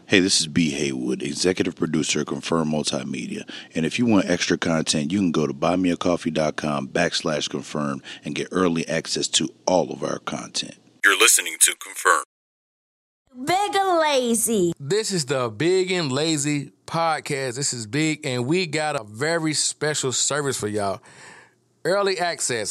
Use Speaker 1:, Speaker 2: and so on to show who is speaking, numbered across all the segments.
Speaker 1: Hey, this is B. Haywood, executive producer of Confirm Multimedia. And if you want extra content, you can go to buymeacoffee.com/confirm and get early access to all of our content. You're listening to Confirm.
Speaker 2: Big and Lazy.
Speaker 3: This is the Big and Lazy podcast. This is Big, and we got a very special service for y'all. Early access.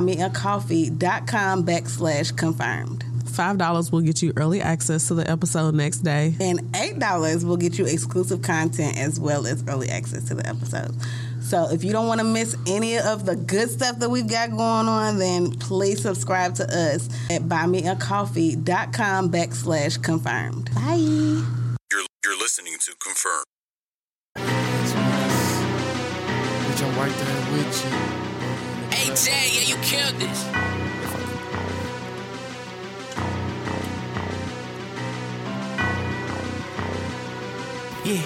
Speaker 4: Buymeacoffee.com/confirmed.
Speaker 5: $5 will get you early access to the episode next day.
Speaker 4: And $8 will get you exclusive content as well as early access to the episodes. So if you don't want to miss any of the good stuff that we've got going on, then please subscribe to us at buymeacoffee.com/confirmed. Bye.
Speaker 1: You're listening to Confirm.
Speaker 6: Bitch, I'm right there with you.
Speaker 7: Hey Jay, yeah, you killed this.
Speaker 6: Yeah.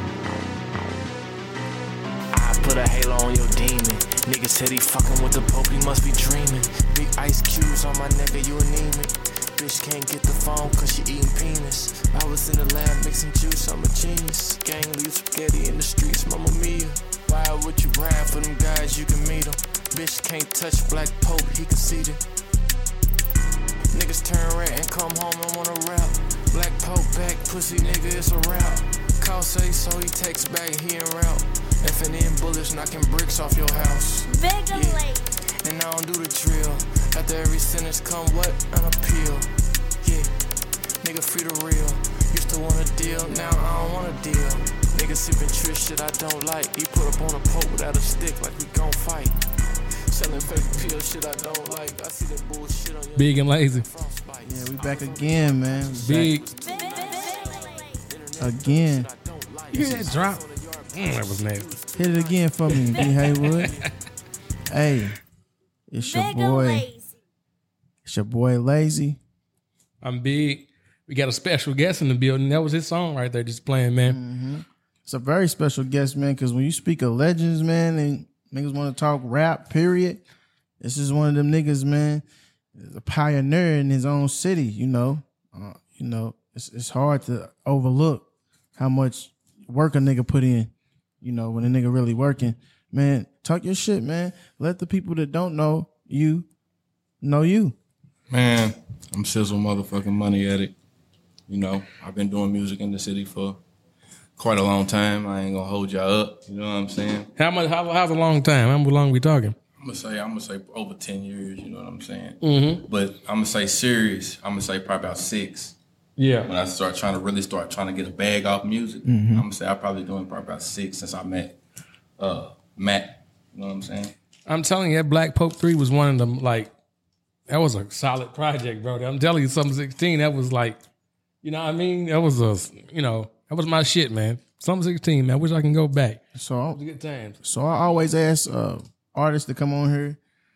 Speaker 6: I put a halo on your demon. Nigga said he fucking with the Pope, he must be dreaming. Big ice cubes on my nigga, you anemic. Bitch can't get the phone cause she eating penis. I was in the lab mixing juice, I'm a genius. Gang leave spaghetti in the streets, Mamma Mia. Why would you ride for them guys, you can meet them. Bitch can't touch Black Pope, he conceited. Niggas turn red and come home and wanna rap. Black Pope back, pussy nigga, it's a rap. Call say so, he texts back, he in route. F&N bullets knocking bricks off your house.
Speaker 2: Big and Lazy.
Speaker 6: And I don't do the drill. After every sentence come what? An appeal. Yeah, nigga free the real. Used to want a deal, now I don't want a deal. Nigga sipping trish shit I don't like. He put up on a Pope without a stick like we gon' fight. Selling fake pill shit I don't like. I see that bullshit on your
Speaker 3: Big and Lazy.
Speaker 8: Yeah, we back again, man.
Speaker 3: Big.
Speaker 8: Again.
Speaker 3: You hear that drop? That was nasty.
Speaker 8: Hit it again for me, B. Haywood. Hey, it's your
Speaker 2: Big and
Speaker 8: boy.
Speaker 2: Lazy.
Speaker 8: It's your boy Lazy.
Speaker 3: I'm Big. We got a special guest in the building. That was his song right there, just playing, man.
Speaker 8: It's a very special guest, man, because when you speak of legends, man, and niggas want to talk rap, period, this is one of them niggas, man. A pioneer in his own city, you know. It's hard to overlook how much work a nigga put in, you know, when a nigga really working. Man, talk your shit, man. Let the people that don't know you know you.
Speaker 9: Man, I'm Sizzle motherfucking Money Addict. You know, I've been doing music in the city for quite a long time. I ain't gonna hold y'all up. You know what I'm saying?
Speaker 3: How's a long time? How long we talking?
Speaker 9: I'm gonna say over 10 years. You know what I'm saying?
Speaker 3: Mm-hmm.
Speaker 9: But I'm gonna say serious. I'm gonna say probably about 6.
Speaker 3: Yeah.
Speaker 9: When I start trying to get a bag off music, I'm gonna say I'm probably doing probably about 6 since I met Matt. You know what I'm saying?
Speaker 3: I'm telling you, that Black Pope 3 was one of them, like, that was a solid project, bro. I'm telling you, Summer 16, that was like, you know what I mean? That was that was my shit, man. Summer 16, man. I wish I can go back.
Speaker 8: So
Speaker 3: It was good times.
Speaker 8: So I always ask artists to come on here,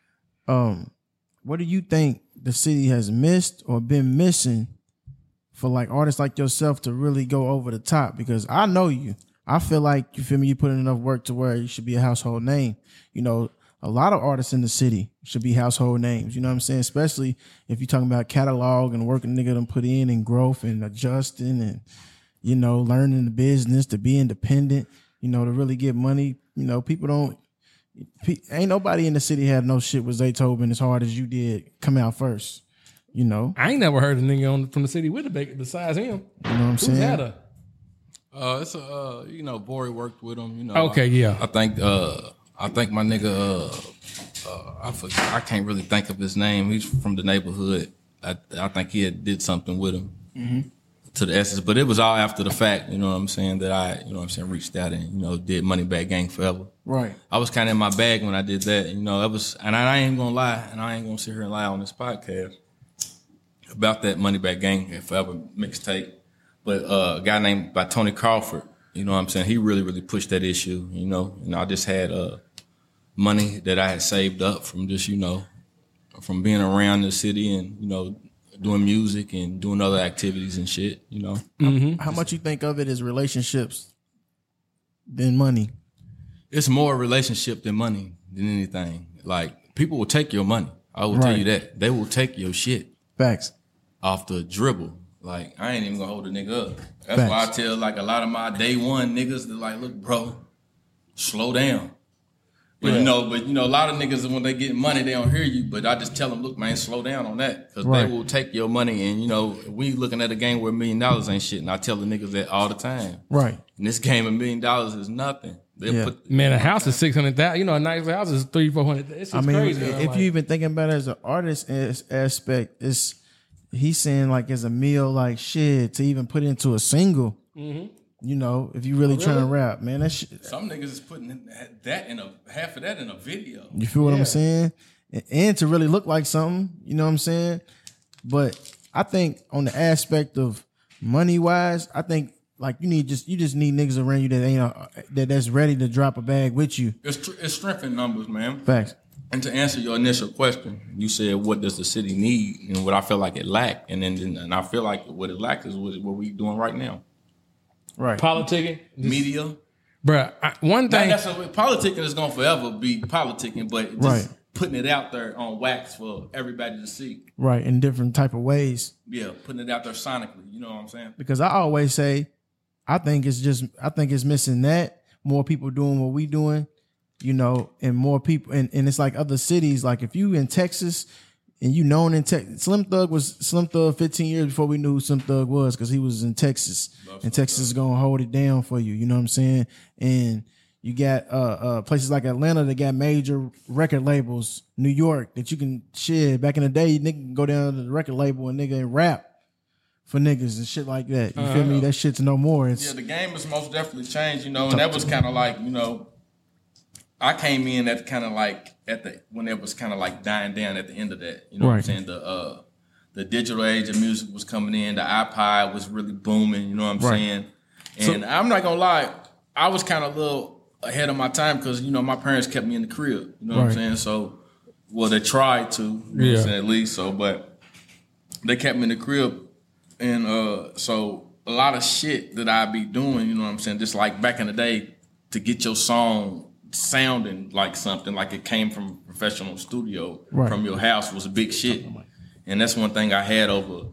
Speaker 8: what do you think the city has missed or been missing for like artists like yourself to really go over the top? Because I know you. I feel like, you feel me, you put in enough work to where you should be a household name. You know, a lot of artists in the city should be household names. You know what I'm saying? Especially if you're talking about catalog and work a nigga done put in and growth and adjusting and, you know, learning the business to be independent, you know, to really get money. You know, ain't nobody in the city had no shit with Zaytoven as hard as you did come out first. You know,
Speaker 3: I ain't never heard a nigga from the city with a baker besides him.
Speaker 8: You know what I'm
Speaker 3: Who's
Speaker 8: saying?
Speaker 3: had her?
Speaker 9: It's Bori worked with him. You know.
Speaker 3: Okay, yeah.
Speaker 9: I think my nigga. I can't really think of his name. He's from the neighborhood. I think he did something with him to the essence, but it was all after the fact. You know what I'm saying? That I, reached out and did Moneybagg Gang Forever.
Speaker 8: Right.
Speaker 9: I was kind of in my bag when I did that. You know, it was, and I ain't gonna lie, and I ain't gonna sit here and lie on this podcast about that Moneybagg Gang Forever mixtape. But a guy named by Tony Crawford, you know what I'm saying? He really, really pushed that issue, you know. And I just had money that I had saved up from just, from being around the city and, doing music and doing other activities and shit, you know.
Speaker 3: Mm-hmm.
Speaker 8: How much you think of it as relationships than money?
Speaker 9: It's more a relationship than money than anything. Like, people will take your money. I will tell you that. They will take your shit.
Speaker 8: Facts.
Speaker 9: Off the dribble. Like, I ain't even gonna hold a nigga up. That's
Speaker 8: Facts.
Speaker 9: why I tell like a lot of my day one niggas that like, look, bro, slow down. But you know, a lot of niggas when they get money, they don't hear you. But I just tell them, look, man, slow down on that because
Speaker 8: Right.
Speaker 9: they will take your money. And you know, we looking at a game where $1 million ain't shit. And I tell the niggas that all the time.
Speaker 8: Right.
Speaker 9: And this game, $1 million is nothing. They'll
Speaker 8: Yeah.
Speaker 9: put
Speaker 3: Man, a house is 600,000. You know, a nice house is 300-400. It's just
Speaker 8: I mean,
Speaker 3: crazy.
Speaker 8: if you even thinking about it as an artist aspect, it's he's saying like as a meal, like shit to even put into a single.
Speaker 3: Mm-hmm.
Speaker 8: You know, if you really trying to rap, man, that shit.
Speaker 9: some niggas is putting that in half of that in a video.
Speaker 8: You feel what I'm saying? And to really look like something, you know what I'm saying? But I think on the aspect of money wise, I think like you just need niggas around you that ain't that's ready to drop a bag with you.
Speaker 9: It's strength in numbers, man.
Speaker 8: Facts.
Speaker 9: And to answer your initial question, you said, what does the city need? And what I feel like it lack. And I feel like what it lacks is what we doing right now.
Speaker 8: Right.
Speaker 3: politicking,
Speaker 9: Media.
Speaker 3: bruh. One
Speaker 9: Not
Speaker 3: thing,
Speaker 9: necessarily, politicking is going to forever be politicking, but just
Speaker 8: Right.
Speaker 9: putting it out there on wax for everybody to see.
Speaker 8: Right. In different type of ways.
Speaker 9: Yeah, putting it out there sonically. You know what I'm saying?
Speaker 8: Because I always say, I think it's missing that. More people doing what we doing, you know, and more people and it's like other cities. Like if you in Texas and you known in Texas, Slim Thug 15 years before we knew who Slim Thug was because he was in Texas. And Texas is gonna hold it down for you, you know what I'm saying? And you got places like Atlanta that got major record labels, New York that you can shit. Back in the day, nigga can go down to the record label and nigga and rap for niggas and shit like that. You feel me? That shit's no more. It's
Speaker 9: Yeah, the game has most definitely changed, you know, and that was kind of like, you know, I came in at kind of like when it was kind of like dying down at the end of that. You know what I'm saying? The digital age of music was coming in. The iPod was really booming. You know what I'm saying? And I'm not gonna lie, I was kind of a little ahead of my time because you know my parents kept me in the crib. You know what I'm saying? So, well, they tried to, you know what I'm saying, at least. So, but they kept me in the crib, and so a lot of shit that I be doing. You know what I'm saying? Just like back in the day, to get your song sounding like something like it came from a professional studio from your house was a big shit. And that's one thing I had over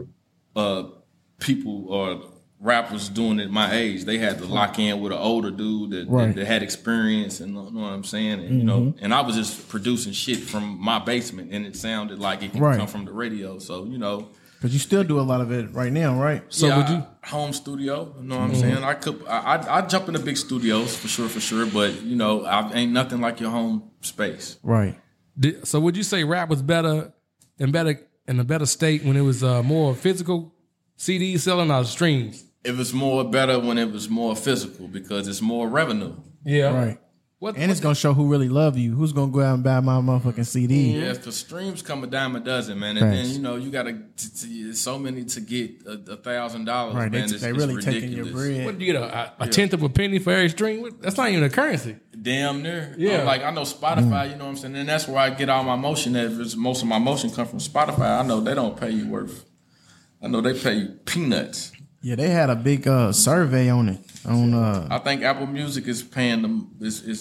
Speaker 9: people or rappers doing at my age. They had to lock in with an older dude that had experience and you know what I'm saying? And, you know, and I was just producing shit from my basement and it sounded like it could come from the radio. So, you know.
Speaker 8: But you still do a lot of it right now, right?
Speaker 9: So would you home studio? You know what I'm saying? I jump into big studios for sure. But you know, ain't nothing like your home space.
Speaker 8: Right.
Speaker 3: So would you say rap was better in a better state when it was more physical CDs selling or streams?
Speaker 9: It was more better when it was more physical because it's more revenue.
Speaker 3: Yeah.
Speaker 8: Right. And it's gonna show who really love you. Who's gonna go out and buy my motherfucking CD?
Speaker 9: Yeah, because streams come a dime a dozen, man. And then you know you gotta so many to get $1,000.
Speaker 8: Right,
Speaker 9: man.
Speaker 8: they really taking your bread.
Speaker 3: What do you get a tenth of a penny for every stream? That's not even a currency.
Speaker 9: Damn near.
Speaker 3: Yeah.
Speaker 9: Like I know Spotify. You know what I'm saying, and that's where I get all my motion. Most of my motion come from Spotify. I know they don't pay you worth. I know they pay you peanuts.
Speaker 8: Yeah, they had a big survey on it.
Speaker 9: I think Apple Music is paying them.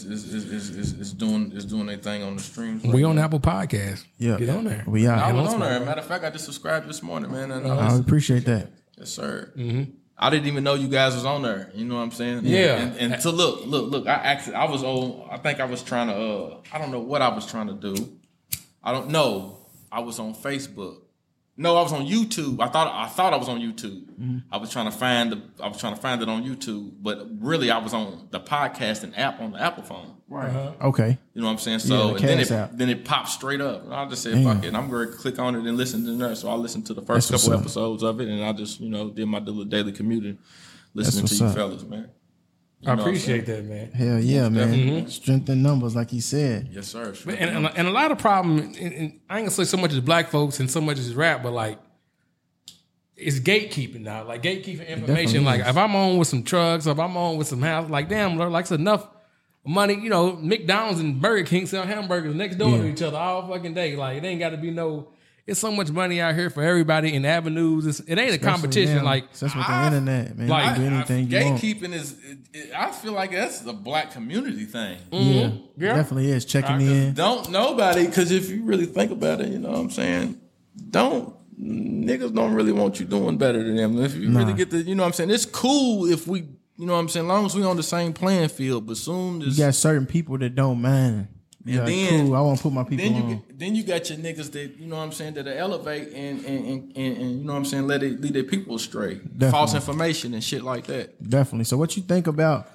Speaker 9: Is doing their thing on the streams.
Speaker 3: We on Apple Podcast.
Speaker 8: Yeah,
Speaker 3: get on there.
Speaker 8: We are.
Speaker 9: I was on there. Matter of fact, I just subscribed this morning, man. And
Speaker 8: I appreciate that.
Speaker 9: Yes, sir. Mm-hmm. I didn't even know you guys was on there. You know what I'm saying?
Speaker 3: Yeah.
Speaker 9: And to look. I was on. I think I was trying to. I don't know what I was trying to do. I don't know. I was on Facebook. No, I was on YouTube. I thought I was on YouTube. Mm-hmm. I was trying to find it on YouTube, but really I was on the podcasting app on the Apple phone.
Speaker 8: Right. Okay.
Speaker 9: You know what I'm saying? So then it popped straight up. And I just said, fuck it. I'm going to click on it and listen to that. So I listened to the first couple episodes of it, and I just, you know, did my daily commuting listening to you fellas, man.
Speaker 3: I appreciate that, man.
Speaker 8: Hell yeah, man. Mm-hmm. Strength in numbers, like he said.
Speaker 9: Yes, sir.
Speaker 3: And a lot of problem, and I ain't gonna say so much as black folks and so much as rap, but like it's gatekeeping now. Like gatekeeping information. Like if I'm on with some trucks, or if I'm on with some house, like damn, like it's enough money. You know, McDonald's and Burger King sell hamburgers next door to each other all fucking day. Like it ain't got to be no. It's so much money out here for everybody in avenues. It ain't a competition.
Speaker 8: Now,
Speaker 3: like
Speaker 8: that's with the internet, man.
Speaker 3: Like,
Speaker 8: you can do anything you want.
Speaker 9: Gatekeeping is. I feel like that's a black community thing.
Speaker 8: Mm-hmm. Yeah, definitely is checking in.
Speaker 9: Don't nobody, because if you really think about it, you know what I'm saying. Don't niggas don't really want you doing better than them. If you really get the, you know what I'm saying? It's cool if we, you know what I'm saying, as long as we on the same playing field, but soon as...
Speaker 8: You got certain people that don't mind.
Speaker 9: And
Speaker 8: like,
Speaker 9: then,
Speaker 8: cool, I want to put my people on.
Speaker 9: Then you got your niggas that, you know what I'm saying, that elevate and you know what I'm saying, lead their people astray.
Speaker 8: Definitely.
Speaker 9: False information and shit like that.
Speaker 8: Definitely. So what you think about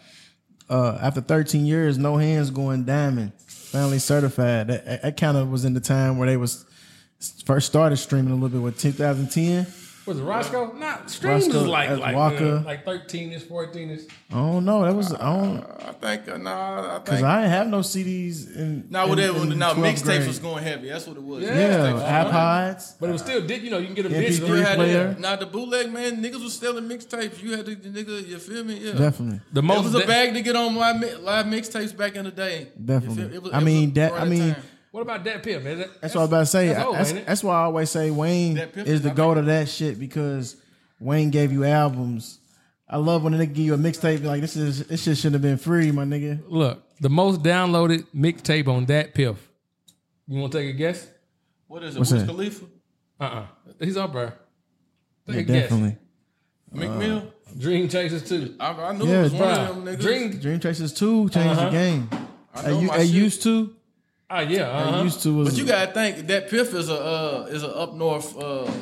Speaker 8: after 13 years, No Hands going diamond, finally certified? That kind of was in the time where they was first started streaming a little bit with 2010.
Speaker 3: Was it Roscoe? Not streams
Speaker 8: Roscoe
Speaker 3: was like
Speaker 8: Walker.
Speaker 3: Like 13ish, 14ish.
Speaker 8: I don't know. That was
Speaker 9: I think
Speaker 8: because I didn't have no CDs in.
Speaker 9: No, whatever. No,
Speaker 8: 12th
Speaker 9: mixtapes
Speaker 8: grade.
Speaker 9: was going heavy. That's what it was.
Speaker 8: Yeah, iPods.
Speaker 3: But it was still, you know, you can get a
Speaker 8: MP3
Speaker 3: digital.
Speaker 8: player.
Speaker 9: Now the bootleg, man, niggas was selling mixtapes. You had to, nigga, you feel me? Yeah,
Speaker 8: Definitely.
Speaker 3: The
Speaker 9: it
Speaker 3: most
Speaker 9: was a bag to get on live mixtapes back in the day.
Speaker 8: Definitely.
Speaker 9: It was
Speaker 8: I mean,
Speaker 9: time.
Speaker 3: What about that Piff, man?
Speaker 8: That's what I was about to say.
Speaker 3: That's old, ain't it?
Speaker 8: That's why I always say Wayne
Speaker 9: That Piff
Speaker 8: is the
Speaker 9: is
Speaker 8: goat of that shit because Wayne gave you albums. I love when a nigga give you a mixtape like this shit shouldn't have been free, my nigga.
Speaker 3: Look, the most downloaded mixtape on that Piff. You want to take a guess?
Speaker 9: What is it?
Speaker 8: What's
Speaker 9: Wiz
Speaker 8: that?
Speaker 9: Khalifa?
Speaker 3: He's up there. Take
Speaker 8: Yeah,
Speaker 3: a guess.
Speaker 8: definitely.
Speaker 9: McMill?
Speaker 3: Dream Chasers too.
Speaker 9: I knew
Speaker 8: Yeah,
Speaker 9: it was one
Speaker 3: bruh.
Speaker 9: of them niggas.
Speaker 3: Dream.
Speaker 8: Chasers 2 changed the game.
Speaker 9: I know my
Speaker 8: I
Speaker 9: shit.
Speaker 8: used to.
Speaker 3: Yeah.
Speaker 8: Used to was.
Speaker 9: But you gotta think that Piff is a up north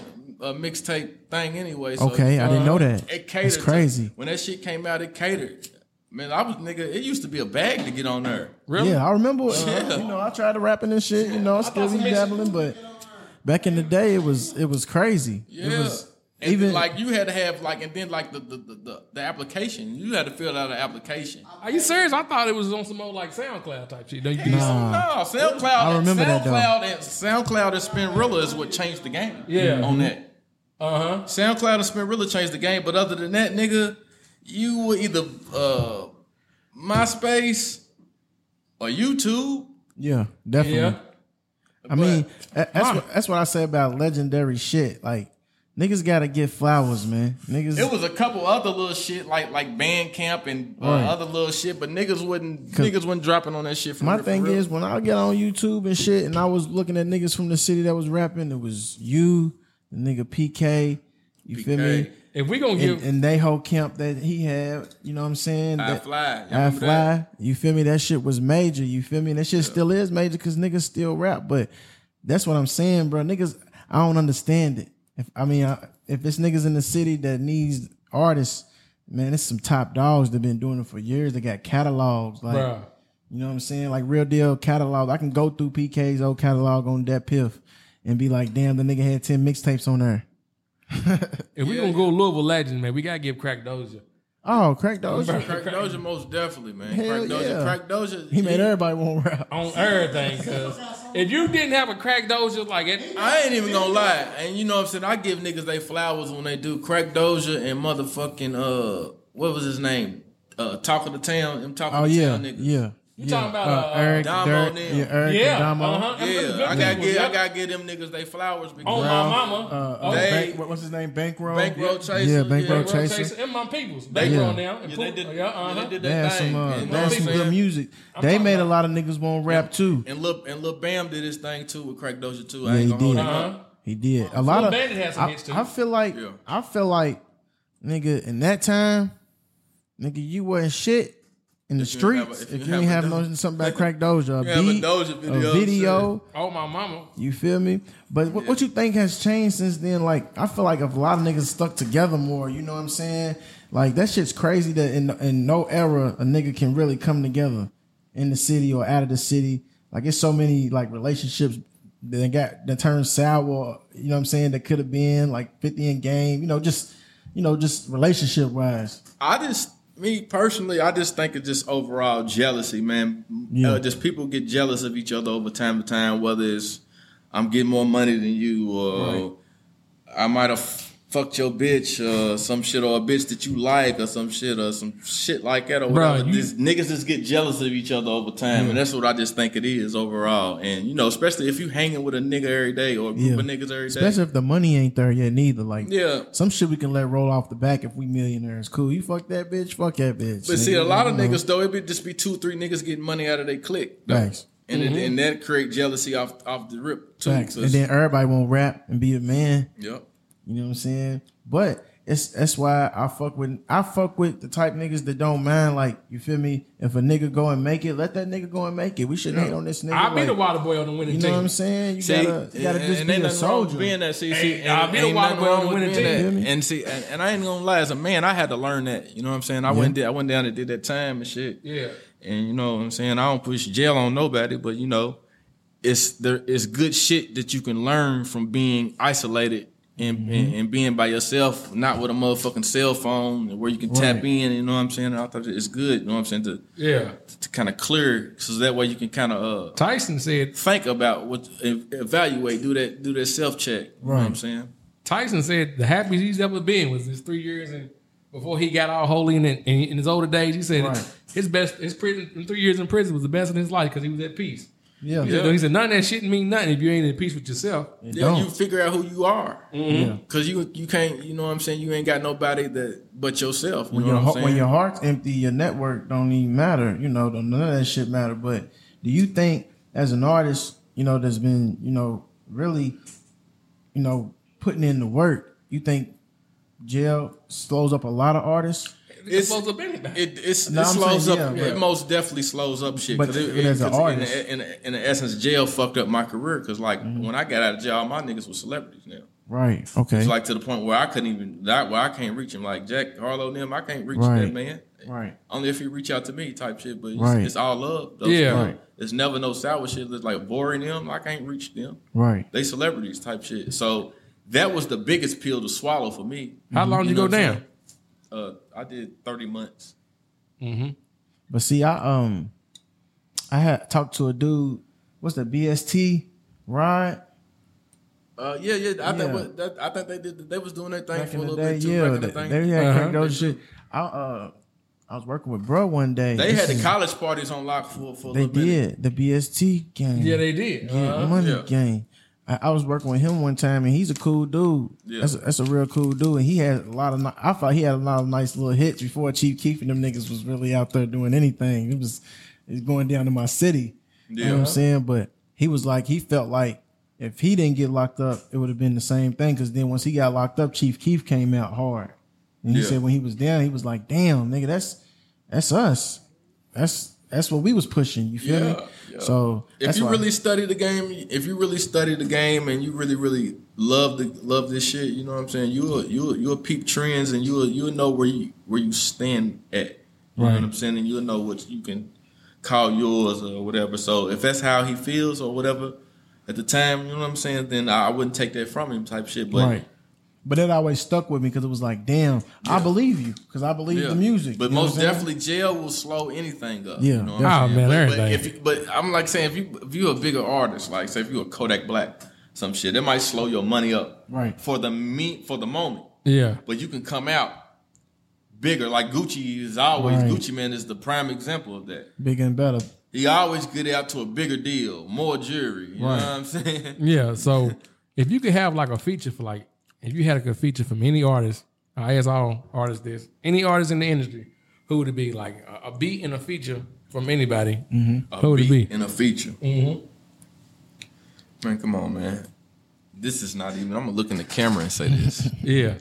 Speaker 9: a mixtape thing anyway. So
Speaker 8: Okay, I didn't know that.
Speaker 9: It catered.
Speaker 8: That's crazy.
Speaker 9: When that shit came out, it catered. Man, I was nigga. It used to be a bag to get on there.
Speaker 3: Really?
Speaker 8: Yeah, I remember.
Speaker 9: Yeah.
Speaker 8: You know, I tried to rapping and shit. You know, I still
Speaker 3: thought
Speaker 8: be
Speaker 3: some
Speaker 8: dabbling, but back in the day, it was crazy.
Speaker 9: Yeah.
Speaker 8: It was
Speaker 9: And
Speaker 8: even
Speaker 9: like you had to have like, and then like the application, you had to fill out an application.
Speaker 3: Are you serious? I thought it was on some old like SoundCloud type shit. No, you can
Speaker 9: No, SoundCloud.
Speaker 8: I remember that, though.
Speaker 9: SoundCloud and Spinrilla is what changed the game.
Speaker 3: Yeah.
Speaker 9: On that. SoundCloud and Spinrilla changed the game, but other than that, nigga, you were either MySpace or YouTube.
Speaker 8: yeah, definitely.
Speaker 3: Yeah.
Speaker 8: I mean, that's what I say about legendary shit. Like niggas gotta get flowers, man. Niggas.
Speaker 9: It was a couple other little shit like Bandcamp and
Speaker 8: Right.
Speaker 9: other little shit, but niggas wasn't dropping on that shit. For
Speaker 8: My
Speaker 9: real,
Speaker 8: thing
Speaker 9: for real.
Speaker 8: is when I get on YouTube and shit, and I was looking at niggas from the city that was rapping, it was you, the nigga PK. You feel me?
Speaker 3: If we gonna give,
Speaker 8: And they whole camp that he had, you know what I'm saying?
Speaker 9: I
Speaker 8: That-
Speaker 9: Fly. Y'all
Speaker 8: I
Speaker 9: remember
Speaker 8: Fly.
Speaker 9: that?
Speaker 8: You feel me? That shit was major. You feel me? And that shit still is major because niggas still rap. But that's what I'm saying, bro. Niggas, I don't understand it. If it's niggas in the city that needs artists, man, it's some top dogs that been doing it for years. They got catalogs. Like,
Speaker 3: bruh.
Speaker 8: you know what I'm saying? Like real deal catalogs. I can go through PK's old catalog on that Piff and be like, damn, the nigga had 10 mixtapes on there.
Speaker 3: If we gonna go Louisville legend, man, we gotta give Crack Doja.
Speaker 8: Oh, Crack Doja.
Speaker 9: Crack Doja most definitely, man.
Speaker 8: Hell
Speaker 9: Crack Doja.
Speaker 8: yeah.
Speaker 9: Crack Doja.
Speaker 8: He made everybody want rap.
Speaker 3: On everything, cause if you didn't have a Crack Doja like it,
Speaker 9: I ain't even gonna lie. And you know what I'm saying? I give niggas they flowers when they do Crack Doja and motherfucking what was his name? Talk of the Town. Them Talk of
Speaker 8: Oh
Speaker 9: the
Speaker 8: yeah,
Speaker 9: Town niggas.
Speaker 8: yeah.
Speaker 3: you talking about
Speaker 8: Eric,
Speaker 9: Damo
Speaker 8: Dirk,
Speaker 9: them.
Speaker 8: yeah, Eric,
Speaker 3: yeah,
Speaker 8: and Damo.
Speaker 9: Yeah, I gotta give them niggas they flowers because
Speaker 3: on my mama,
Speaker 9: They-
Speaker 8: What's his name? Bankroll.
Speaker 9: Bankroll Chaser.
Speaker 8: Yeah, Bankroll
Speaker 9: yeah.
Speaker 8: Chaser.
Speaker 3: Chasing and my peoples, they grown down.
Speaker 9: Yeah, they did.
Speaker 3: Yeah,
Speaker 9: Yeah, they did
Speaker 8: They
Speaker 9: that
Speaker 8: had
Speaker 9: thing.
Speaker 8: some,
Speaker 9: And,
Speaker 8: they had some good music. They
Speaker 3: talking
Speaker 8: made a
Speaker 3: about-
Speaker 8: lot of niggas want rap too.
Speaker 9: And Lil Bam did his thing too with Crack Doja too.
Speaker 8: Yeah,
Speaker 9: I ain't
Speaker 8: he
Speaker 9: gonna hold
Speaker 8: did.
Speaker 9: him up.
Speaker 8: He did. A lot of.
Speaker 3: Bandit had some hits, too.
Speaker 8: I feel like.
Speaker 9: Yeah.
Speaker 8: I feel like, nigga, in that time, nigga, you wasn't shit in the
Speaker 9: If you didn't have
Speaker 8: streets
Speaker 9: a-
Speaker 8: if you ain't have no something about Crack Doja, a
Speaker 9: You have a
Speaker 8: beat,
Speaker 9: Doja video,
Speaker 8: a video.
Speaker 3: Oh my mama,
Speaker 8: You feel me? But what you think has changed since then? Like, I feel like if a lot of niggas stuck together more, you know what I'm saying? Like, that shit's crazy that in no era a nigga can really come together in the city or out of the city. Like, it's so many, like, relationships that turned sour, you know what I'm saying, that could have been, like, 50 in game, just relationship-wise.
Speaker 9: Me personally, I just think it's just overall jealousy, man.
Speaker 8: Yeah.
Speaker 9: Just people get jealous of each other over time to time, whether it's I'm getting more money than you, or I might have fucked your bitch, or some shit, or a bitch that you like, or some shit like that, or whatever. These niggas just get jealous of each other over time, and that's what I just think it is overall. And especially if you hanging with a nigga every day or a group of niggas every day.
Speaker 8: Especially if the money ain't there yet neither. Like,
Speaker 9: Yeah.
Speaker 8: some shit we can let roll off the back if we millionaires. Cool. You fuck that bitch, fuck that bitch.
Speaker 9: But see, a lot of
Speaker 8: You know?
Speaker 9: niggas though, it would just be 2-3 niggas getting money out of their clique. Though.
Speaker 8: Thanks.
Speaker 9: and that create jealousy off the rip too.
Speaker 8: Facts. And then everybody won't rap and be a man.
Speaker 9: Yep.
Speaker 8: You know what I'm saying? But that's why I fuck with the type niggas that don't mind, like, you feel me? If a nigga go and make it, let that nigga go and make it. We shouldn't hate on this nigga.
Speaker 3: I'll be the water boy on the winning team.
Speaker 8: You know what I'm saying? You gotta just be a soldier.
Speaker 9: Being that, see,
Speaker 3: I'll be the water boy on the winning team.
Speaker 9: And see, and I ain't gonna lie, as a man, I had to learn that. You know what I'm saying? I went down and did that time and shit.
Speaker 3: Yeah.
Speaker 9: And you know what I'm saying? I don't push jail on nobody, but you know, it's good shit that you can learn from being isolated and being by yourself, not with a motherfucking cell phone where you can tap in, you know what I'm saying? I thought it's good, you know what I'm saying, to kind of clear, so that way you can kind of
Speaker 3: Tyson said
Speaker 9: think about what, evaluate, do that self check. You know what I'm saying?
Speaker 3: Tyson said the happiest he's ever been was his 3 years and before he got all holy in his older days. He said his 3 years in prison was the best in his life because he was at peace.
Speaker 8: Yeah.
Speaker 3: He said none of that shit mean nothing if you ain't at peace with yourself.
Speaker 9: You figure out who you are. Because you can't, you know what I'm saying, you ain't got nobody but yourself. You know what I'm saying?
Speaker 8: When your heart's empty, your network don't even matter. You know, none of that shit matter. But do you think, as an artist, you know, that's been, you know, really, you know, putting in the work, you think jail slows up a lot of artists?
Speaker 3: It slows up anybody.
Speaker 9: It slows up. It most definitely slows up shit.
Speaker 8: But as an artist,
Speaker 9: in essence, jail fucked up my career because, like, when I got out of jail, all my niggas were celebrities now.
Speaker 8: Right. Okay.
Speaker 9: It's like to the point where I can't reach him. Like Jack Harlow and them, I can't reach that man.
Speaker 8: Right.
Speaker 9: Only if he reach out to me, type shit. But it's all love. There's never no sour shit. It's like boring them. I can't reach them.
Speaker 8: Right.
Speaker 9: They celebrities type shit. So that was the biggest pill to swallow for me.
Speaker 3: How long did you go down?
Speaker 9: I did 30 months.
Speaker 8: But see, I had talked to a dude. What's the BST Rod?
Speaker 9: I think they did. They was doing their thing for a little bit too.
Speaker 8: They had cracked those shit. I was working with bro one day.
Speaker 9: They had the college parties on lock for a little bit.
Speaker 8: They did the BST game.
Speaker 3: Yeah, they did.
Speaker 8: Money game. I was working with him one time, and he's a cool dude. Yeah. That's a real cool dude, and he had a lot of. I thought he had a lot of nice little hits before Chief Keef and them niggas was really out there doing anything. It was going down to my city. You know what I'm saying? But he was like, he felt like if he didn't get locked up, it would have been the same thing. Because then once he got locked up, Chief Keef came out hard, and he said when he was down, he was like, "Damn, nigga, that's us. That's what we was pushing." You feel me? Yeah. So
Speaker 9: if you really study the game, and you really love this shit, you know what I'm saying? You'll peep trends, and you'll know where you stand at. You know what I'm saying? And you'll know what you can call yours or whatever. So if that's how he feels or whatever at the time, you know what I'm saying? Then I wouldn't take that from him, type shit. But
Speaker 8: But it always stuck with me because it was like, damn, I believe you because I believe the music.
Speaker 9: But most definitely, jail will slow anything up.
Speaker 8: Yeah,
Speaker 9: you know what I'm saying?
Speaker 3: everything.
Speaker 9: But I'm like saying, if you're a bigger artist, like say if you're a Kodak Black, some shit, that might slow your money up, for the moment.
Speaker 3: Yeah,
Speaker 9: but you can come out bigger. Like Gucci is always Gucci Man is the prime example of that.
Speaker 8: Bigger and better.
Speaker 9: He always get out to a bigger deal, more jewelry. You know what I'm saying?
Speaker 3: Yeah. So if you could have like a feature for like. If you had a feature from any artist, I ask all artists this, any artist in the industry, who would it be? Like a beat and a feature from anybody, who would it be?
Speaker 9: And a feature. Man, come on, man. This is not even, I'm going to look in the camera and say this.
Speaker 3: Yeah.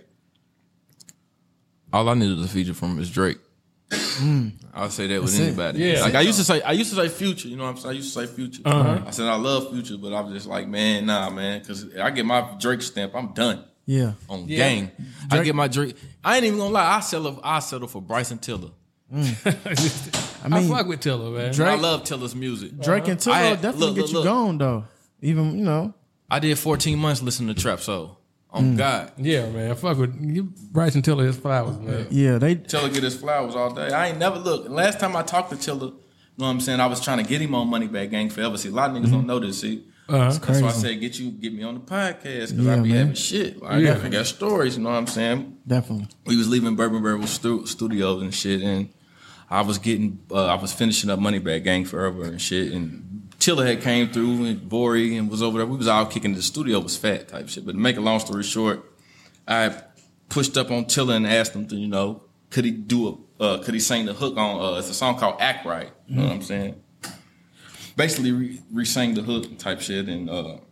Speaker 9: All I needed a feature from is Drake. I'll say that with anybody.
Speaker 3: Yeah.
Speaker 9: Like I used to say Future, you know what I'm saying? I used to say Future. I said I love Future, but I'm just like, man, nah, man, because I get my Drake stamp, I'm done.
Speaker 8: Yeah.
Speaker 9: On game. I get my Drake. I ain't even gonna lie. I settle for Bryson Tiller.
Speaker 3: I fuck with Tiller, man.
Speaker 9: Drake, I love Tiller's music.
Speaker 8: Drake and Tiller definitely get you going though. Even, you know.
Speaker 9: I did 14 months listening to Trap Soul. On God.
Speaker 3: Yeah, man. I fuck with Bryson Tiller his flowers, man.
Speaker 8: Yeah,
Speaker 9: Tiller get his flowers all day. I ain't never looked. Last time I talked to Tiller, you know what I'm saying? I was trying to get him on Moneybagg Gang Forever. See, a lot of niggas don't know this, see. That's why I said get me on the podcast because I be having shit. Like, I got stories, you know what I'm saying?
Speaker 8: Definitely.
Speaker 9: We was leaving Bourbon Barrel Studios and shit, and I was finishing up Moneybagg Gang Forever and shit, and Tiller had came through and Vori and was over there. We was all kicking. The studio was fat type shit. But to make a long story short, I pushed up on Tiller and asked him to, you know, could he sing the hook on? It's a song called Act Right. You know what I'm saying? basically re-sang the hook type shit, and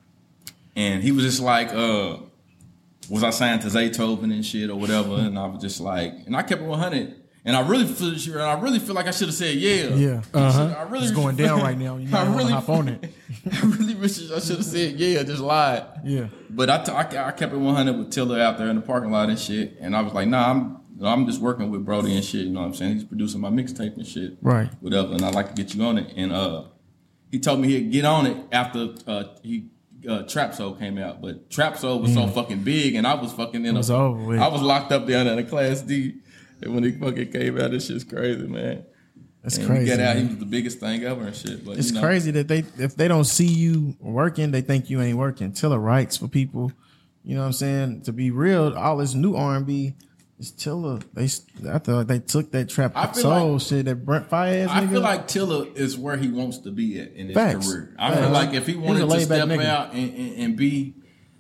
Speaker 9: he was just like, was I signed to Zaytoven and shit or whatever? And I was just like, and I kept it 100. And I really feel like I should have said yeah.
Speaker 8: Yeah.
Speaker 9: I really
Speaker 8: It's going down right now. You might want to hop on it.
Speaker 9: I really wish I should have said yeah, just lied.
Speaker 8: Yeah.
Speaker 9: But I kept it 100 with Tiller out there in the parking lot and shit. And I was like, nah, I'm just working with Brody and shit. You know what I'm saying? He's producing my mixtape and shit.
Speaker 8: Right.
Speaker 9: Whatever. And I'd like to get you on it. And he told me he'd get on it after Trap Soul came out. But Trap Soul was so fucking big, and I was fucking I was locked up down in a Class D. And when he fucking came out, this shit's crazy, man.
Speaker 8: That's
Speaker 9: and
Speaker 8: crazy.
Speaker 9: Get out, he was the biggest thing ever and shit. But
Speaker 8: it's crazy that if they don't see you working, they think you ain't working. Tiller writes for people. You know what I'm saying? To be real, all this new R&B is Tiller. I thought they took that Trap Soul shit, that Brent Fayez nigga.
Speaker 9: I feel like Tiller is where he wants to be at in his career. I
Speaker 8: Facts.
Speaker 9: feel like if he wanted to step out and be,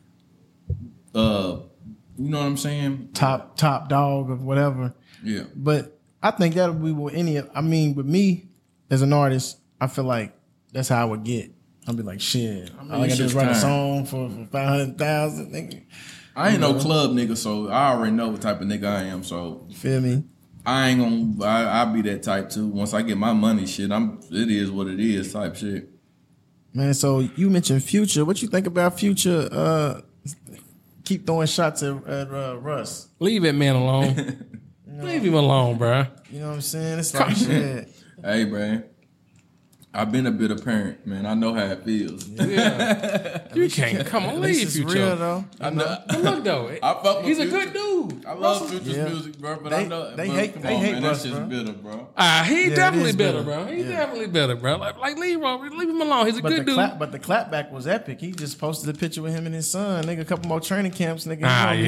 Speaker 9: you know what I'm saying?
Speaker 8: Top dog or whatever.
Speaker 9: Yeah.
Speaker 8: But I think that'll be with with me as an artist, I feel like that's how I would get. I'll be like, shit. I just write a song for 500,000, nigga.
Speaker 9: I ain't no club nigga, so I already know what type of nigga I am. So
Speaker 8: you feel me?
Speaker 9: I ain't gonna. I'll be that type too. Once I get my money, shit, it is what it is type shit.
Speaker 8: Man, so you mentioned Future. What you think about Future? Keep throwing shots at Russ.
Speaker 3: Leave that man alone. Leave him alone, bro.
Speaker 8: You know what I'm saying? It's like shit.
Speaker 9: Hey, man. I've been a bit of parent, man. I know how it feels.
Speaker 3: Yeah. You can't. Come on, leave Future.
Speaker 8: Real, though.
Speaker 9: I know.
Speaker 3: But look, though. He's a good dude.
Speaker 9: I love Future's music, bro. But I know.
Speaker 8: They hate
Speaker 9: That's
Speaker 8: Russ,
Speaker 9: just bitter, bro.
Speaker 3: He's definitely bitter, bro. He's definitely bitter, bro. Like leave him alone. He's a good dude.
Speaker 8: But the clapback was epic. He just posted a picture with him and his son. Nigga, a couple more training camps, nigga.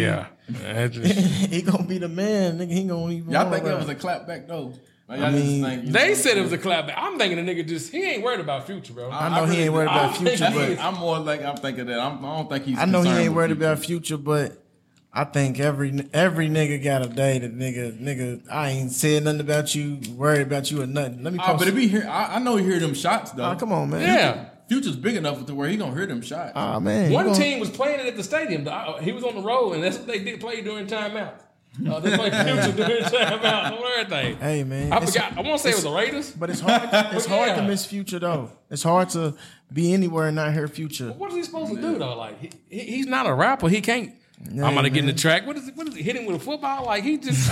Speaker 8: He gonna be the man, nigga. He gonna even.
Speaker 9: Y'all think that was a clapback though?
Speaker 3: They said it was a clapback. I'm thinking the nigga he ain't worried about Future, bro.
Speaker 8: I know he ain't worried about Future, but
Speaker 9: I'm more like I'm thinking that. I don't think he's.
Speaker 8: I know he ain't worried about Future, but I think every nigga got a day that nigga. I ain't said nothing about you, worried about you or nothing. Let me.
Speaker 9: But it be here. I know he hear them shots though.
Speaker 8: Come on, man.
Speaker 3: Yeah.
Speaker 9: Future's big enough to where he gonna hear them shots.
Speaker 8: Man.
Speaker 3: One team was playing it at the stadium. He was on the road, and that's what they did play during timeout. They played Future during timeout on everything.
Speaker 8: Hey, man.
Speaker 3: I forgot. I want to say it was the Raiders.
Speaker 8: But it's hard. It's hard to miss Future though. It's hard to be anywhere and not hear Future.
Speaker 3: What is he supposed to do though? Like he's not a rapper. He can't.
Speaker 8: Yeah,
Speaker 3: I'm gonna get in the track. What is he hit him with a football? Like he just.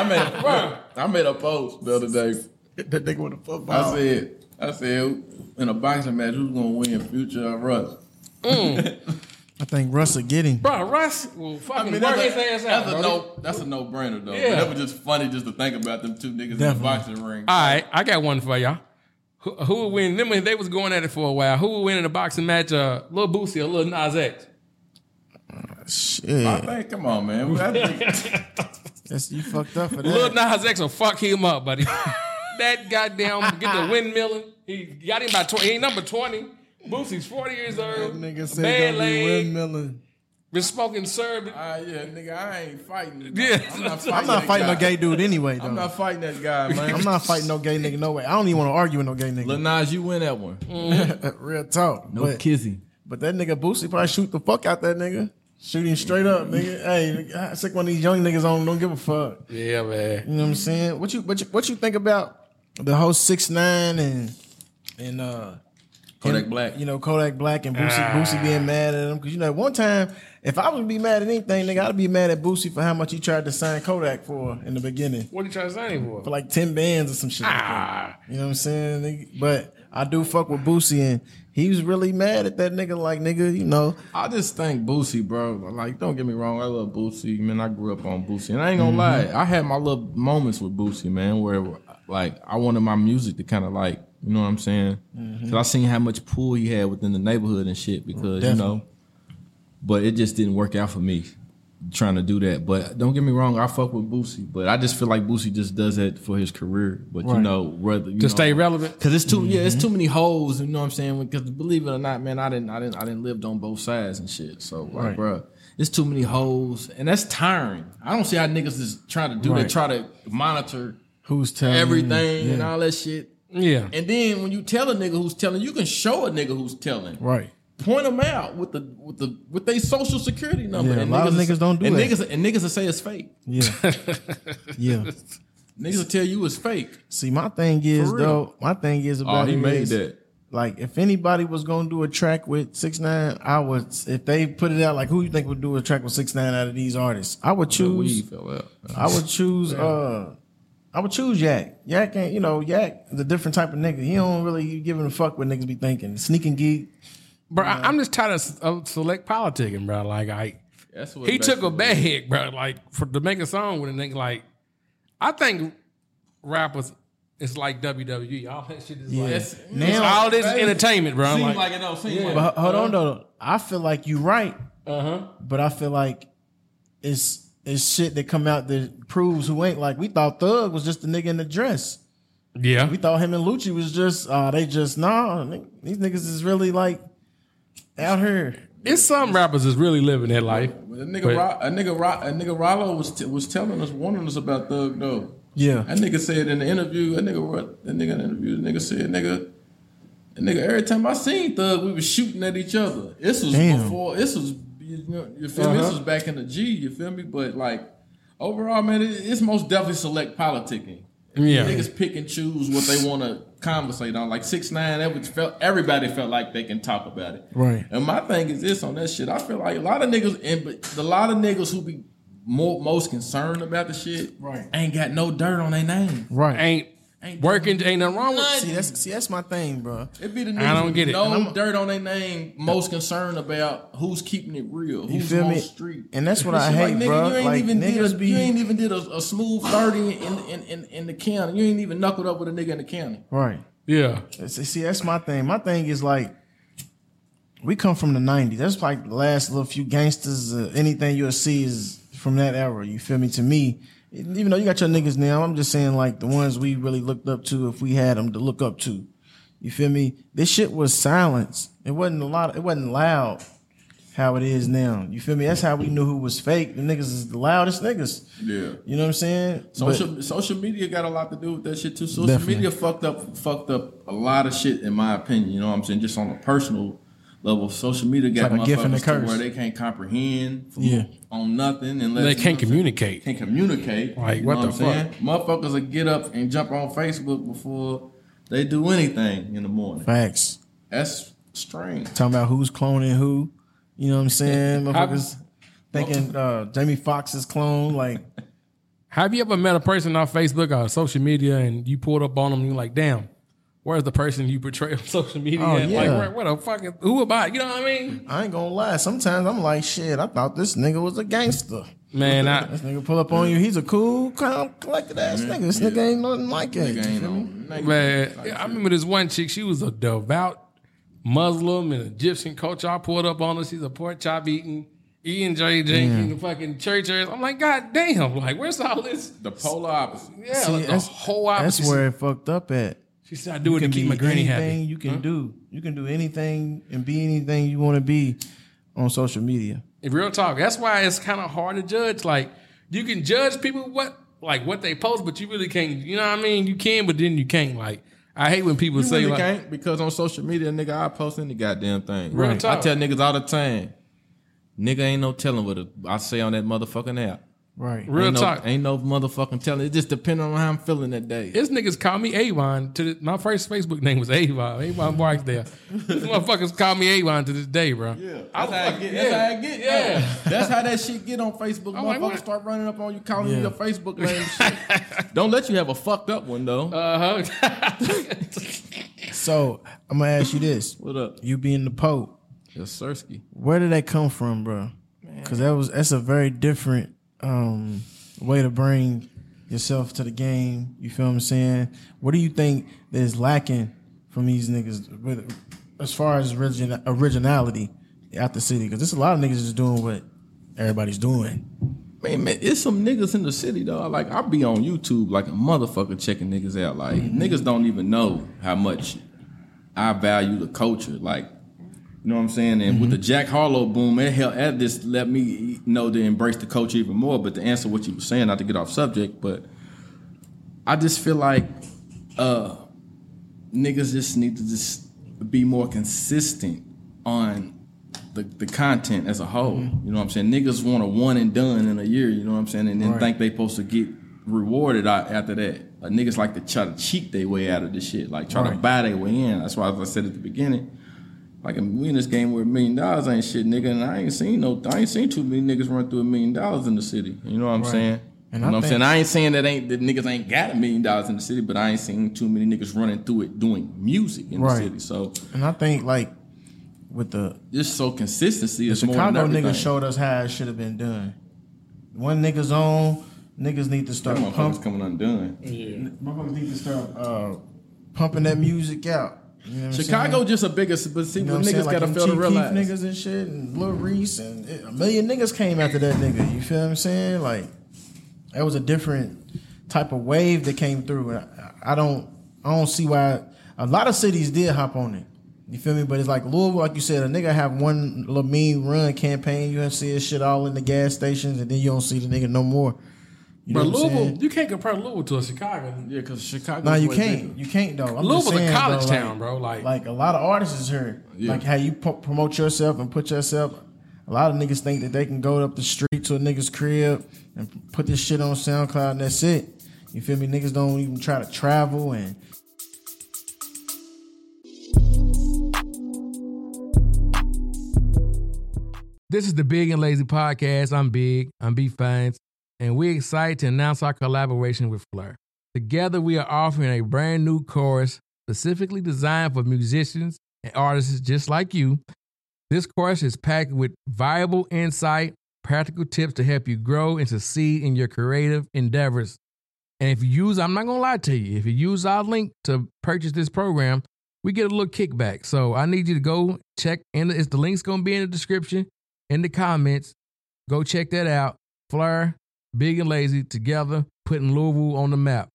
Speaker 9: I made a post the other day.
Speaker 8: That nigga with a football.
Speaker 9: I said in a boxing match, who's gonna win, Future or Russ?
Speaker 8: I think Russ will get him.
Speaker 3: Bro, Russ will fucking work his ass out.
Speaker 9: That's a no-brainer, though.
Speaker 3: Yeah.
Speaker 9: But that was just funny just to think about them two niggas in the boxing ring.
Speaker 3: All right, I got one for y'all. Who would win? Them they was going at it for a while. Who would win in a boxing match? Lil Boosie or Lil Nas X?
Speaker 8: Shit.
Speaker 9: I think, come on, man.
Speaker 8: You fucked up for that.
Speaker 3: Lil Nas X will fuck him up, buddy. That goddamn get the windmilling. He got him by 20. He ain't number 20. Boosie's 40 years old.
Speaker 8: That nigga said
Speaker 3: bad
Speaker 8: gonna be
Speaker 3: leg.
Speaker 8: windmilling.
Speaker 3: Been smoking syrup.
Speaker 9: Yeah, nigga, I ain't fighting.
Speaker 3: Yeah.
Speaker 8: I'm not fighting no gay dude anyway, though.
Speaker 9: I'm not fighting that guy, man.
Speaker 8: I'm not fighting no gay nigga, no way. I don't even want to argue with no gay nigga.
Speaker 9: Lil Nas, you win that one.
Speaker 8: Real talk.
Speaker 9: No kissing.
Speaker 8: But that nigga Boosie probably shoot the fuck out that nigga. Shoot him straight up, nigga. Hey, I sick one of these young niggas on, don't give a fuck.
Speaker 3: Yeah, man.
Speaker 8: You know what I'm saying? What you think about the whole 6ix9ine and
Speaker 9: Kodak Black.
Speaker 8: You know, Kodak Black and Boosie being mad at him. Because, you know, one time, if I was to be mad at anything, nigga, I'd be mad at Boosie for how much he tried to sign Kodak for in the beginning.
Speaker 3: What did he try to sign him for?
Speaker 8: For like 10 bands or some shit. Like that. You know what I'm saying? Nigga? But I do fuck with Boosie, and he was really mad at that nigga. Like, nigga, you know.
Speaker 9: I just think Boosie, bro. Like, don't get me wrong. I love Boosie. Man, I grew up on Boosie. And I ain't gonna lie. I had my little moments with Boosie, man, where, like, I wanted my music to kind of, like, you know what I'm saying? Because I seen how much pull he had within the neighborhood and shit because, you know. But it just didn't work out for me trying to do that. But don't get me wrong. I fuck with Boosie. But I just feel like Boosie just does that for his career. But, you know, rather, you
Speaker 3: to stay relevant?
Speaker 9: Because it's too, it's too many hoes, you know what I'm saying? Because believe it or not, man, I didn't live on both sides and shit. So, like, bro, it's too many hoes. And that's tiring. I don't see how niggas is trying to do that, try to monitor
Speaker 8: who's telling
Speaker 9: everything and all that shit.
Speaker 3: Yeah.
Speaker 9: And then when you tell a nigga who's telling, you can show a nigga who's telling.
Speaker 8: Right.
Speaker 9: Point them out with their social security number.
Speaker 8: Yeah,
Speaker 9: and
Speaker 8: a lot of niggas don't do that.
Speaker 9: Niggas will say it's fake.
Speaker 8: Yeah. Yeah.
Speaker 9: Niggas will tell you it's fake.
Speaker 8: See, my thing is about
Speaker 9: he made that.
Speaker 8: Like, if anybody was gonna do a track with 6ix9ine, I would. If they put it out, like, who you think would do a track with 6ix9ine out of these artists? I would choose.
Speaker 9: Fell out.
Speaker 8: I would choose. I would choose Yak. Yak ain't, Yak is a different type of nigga. He don't really give a fuck what niggas be thinking. Sneaking geek.
Speaker 3: Bro, I'm just tired of select politicking, bro. Like, he took a bag, bro. Like, to make a song with a nigga. Like, I think rappers. It's like WWE. All that shit is like
Speaker 8: now,
Speaker 3: all this entertainment, bro.
Speaker 9: Seems like it don't seem like.
Speaker 8: But hold on though. I feel like you right. But I feel like it's shit that come out that proves who ain't. Like, we thought Thug was just the nigga in the dress.
Speaker 3: Yeah.
Speaker 8: We thought him and Lucci was just these niggas is really like out here.
Speaker 3: It's some rappers that's really living that life.
Speaker 9: A nigga Rollo was telling us, warning us about Thug though.
Speaker 8: Yeah.
Speaker 9: That nigga said in the interview, the nigga said, nigga, every time I seen Thug, we was shooting at each other. This was before, you feel me? This was back in the G, you feel me? But like, overall, man, it's most definitely select politicking.
Speaker 3: Yeah.
Speaker 9: Niggas pick and choose what they want to conversate on. Like 6ix9ine, everybody felt like they can talk about it.
Speaker 8: Right.
Speaker 9: And my thing is this on that shit. I feel like a lot of niggas who be most concerned about the shit,
Speaker 8: right,
Speaker 9: ain't got no dirt on their name.
Speaker 3: Right. Ain't working, ain't nothing wrong with
Speaker 8: it. See, that's my thing, bro.
Speaker 9: It be the niggas
Speaker 3: I don't get it.
Speaker 9: No dirt on their name, most concerned about who's keeping it real,
Speaker 8: you
Speaker 9: who's
Speaker 8: feel
Speaker 9: on
Speaker 8: me?
Speaker 9: Street.
Speaker 8: And that's what I hate,
Speaker 9: nigga,
Speaker 8: bro.
Speaker 9: You ain't even did a smooth 30 in the county. You ain't even knuckled up with a nigga in the county.
Speaker 8: Right.
Speaker 3: Yeah.
Speaker 8: See, that's my thing. My thing is like, we come from the 90s. That's like the last little few gangsters. Anything you'll see is from that era. You feel me? To me, even though you got your niggas now, I'm just saying like the ones we really looked up to, if we had them to look up to. You feel me? This shit was silence. It wasn't loud how it is now. You feel me? That's how we knew who was fake. The niggas is the loudest niggas.
Speaker 9: Yeah.
Speaker 8: You know what I'm saying?
Speaker 9: Social media got a lot to do with that shit too. Social
Speaker 8: Definitely.
Speaker 9: media fucked up a lot of shit, in my opinion. You know what I'm saying? Just on a personal level, social media got
Speaker 8: like a gift and a
Speaker 9: motherfuckers to
Speaker 8: curse.
Speaker 9: where they can't comprehend on nothing unless
Speaker 3: They can't communicate.
Speaker 9: Can't communicate.
Speaker 3: Like,
Speaker 9: you
Speaker 3: what
Speaker 9: know
Speaker 3: the
Speaker 9: I'm
Speaker 3: fuck?
Speaker 9: saying? Motherfuckers will get up and jump on Facebook before they do anything in the morning.
Speaker 8: Facts.
Speaker 9: That's strange.
Speaker 8: Talking about who's cloning who. You know what I'm saying? Motherfuckers thinking Jamie Foxx's clone. Like,
Speaker 3: have you ever met a person on Facebook or social media and you pulled up on them and you're like, damn, where's the person you portray on social media?
Speaker 8: Oh, yeah.
Speaker 3: Like, what the fuck? Who about? You know what I mean?
Speaker 8: I ain't gonna lie. Sometimes I'm like, shit, I thought this nigga was a gangster.
Speaker 3: Man,
Speaker 8: this nigga pull up on you. He's a cool, calm, collected ass nigga. This nigga ain't nothing like that.
Speaker 3: Man, I remember this one chick. She was a devout Muslim and Egyptian culture. I pulled up on her. She's a pork chop eating, E&J drinking, the fucking church. I'm like, God damn! Like, where's all this?
Speaker 9: The polar opposite.
Speaker 3: Yeah,
Speaker 8: See,
Speaker 3: like the whole opposite.
Speaker 8: That's where it fucked up at.
Speaker 3: She said, I do it to keep my granny happy.
Speaker 8: Anything you can do. You can do anything and be anything you want to be on social media.
Speaker 3: In real talk, that's why it's kind of hard to judge. Like, you can judge people what they post, but you really can't. You know what I mean? You can, but then you can't. Like, I hate when people say
Speaker 9: really
Speaker 3: like,
Speaker 9: can't, because on social media, nigga, I post any goddamn thing.
Speaker 3: Real
Speaker 9: I
Speaker 3: talk.
Speaker 9: tell niggas all the time, nigga ain't no telling what I say on that motherfucking app.
Speaker 8: Right.
Speaker 3: Real talk.
Speaker 9: Ain't no motherfucking telling. It just depends on how I'm feeling that day.
Speaker 3: This niggas call me Avon. My first Facebook name was Avon. Avon Barksdale. These motherfuckers call me Avon to this day, bro.
Speaker 9: Yeah, that's how I get. That's how I get.
Speaker 3: Yeah,
Speaker 9: that's how that shit get on Facebook.
Speaker 3: I'm
Speaker 9: Motherfuckers
Speaker 3: like,
Speaker 9: start running up on you, calling you your Facebook name. And shit. Don't let you have a fucked up one though.
Speaker 8: So I'm gonna ask you this:
Speaker 9: What up?
Speaker 8: You being the Pope,
Speaker 9: Yes, Sirski.
Speaker 8: where did that come from, bro? Because that's a very different way to bring yourself to the game. You feel what I'm saying? What do you think that is lacking from these niggas as far as originality out the city? Because there's a lot of niggas just doing what everybody's doing.
Speaker 9: Man, it's some niggas in the city though. Like, I be on YouTube like a motherfucker checking niggas out. Like, niggas don't even know how much I value the culture. Like, you know what I'm saying? And with the Jack Harlow boom, it just let me know to embrace the culture even more. But to answer what you were saying, not to get off subject, but I just feel like niggas just need to just be more consistent on the content as a whole. You know what I'm saying? Niggas want a one and done in a year, you know what I'm saying? And then think they supposed to get rewarded after that. Niggas like to try to cheat their way out of this shit, like try to buy their way in. That's why I said at the beginning, like we in this game where $1 million ain't shit, nigga, and I ain't seen too many niggas run through $1 million in the city. You know what I'm saying?
Speaker 8: And
Speaker 9: you know what I'm saying? I ain't saying that niggas ain't got $1 million in the city, but I ain't seen too many niggas running through it doing music in the city. So,
Speaker 8: and I think like with
Speaker 9: just so consistency,
Speaker 8: the
Speaker 9: is
Speaker 8: Chicago
Speaker 9: more than
Speaker 8: niggas showed us how it should have been done. When niggas on, niggas need to start
Speaker 9: pumping. Coming undone.
Speaker 8: Yeah, motherfuckers need to start pumping that music out. You know
Speaker 9: Chicago just a bigger, but see, niggas
Speaker 8: like
Speaker 9: gotta feel to realize.
Speaker 8: Niggas and shit, and Lil Reese, and a million niggas came after that nigga. You feel what I'm saying? Like, that was a different type of wave that came through. And I don't see why a lot of cities did hop on it. You feel me? But it's like Louisville, like you said, a nigga have one little mean run campaign. You see his shit all in the gas stations, and then you don't see the nigga no more.
Speaker 3: But Louisville, you can't compare Louisville to a Chicago.
Speaker 9: Yeah, because Chicago.
Speaker 8: No, you can't. Bigger. You can't though.
Speaker 3: Louisville's a college town, bro. Like
Speaker 8: a lot of artists is here. Yeah. Like how you promote yourself and put yourself. A lot of niggas think that they can go up the street to a nigga's crib and put this shit on SoundCloud and that's it. You feel me? Niggas don't even try to travel and.
Speaker 3: This is the Big and Lazy Podcast. I'm Big. I'm B Fines. And we're excited to announce our collaboration with Fleur. Together, we are offering a brand new course specifically designed for musicians and artists just like you. This course is packed with valuable insight, practical tips to help you grow and succeed in your creative endeavors. And if you use, I'm not going to lie to you, if you use our link to purchase this program, we get a little kickback. So I need you to go check, and the link's going to be in the description, in the comments. Go check that out. Fleur, Big and Lazy, together, putting Louisville on the map.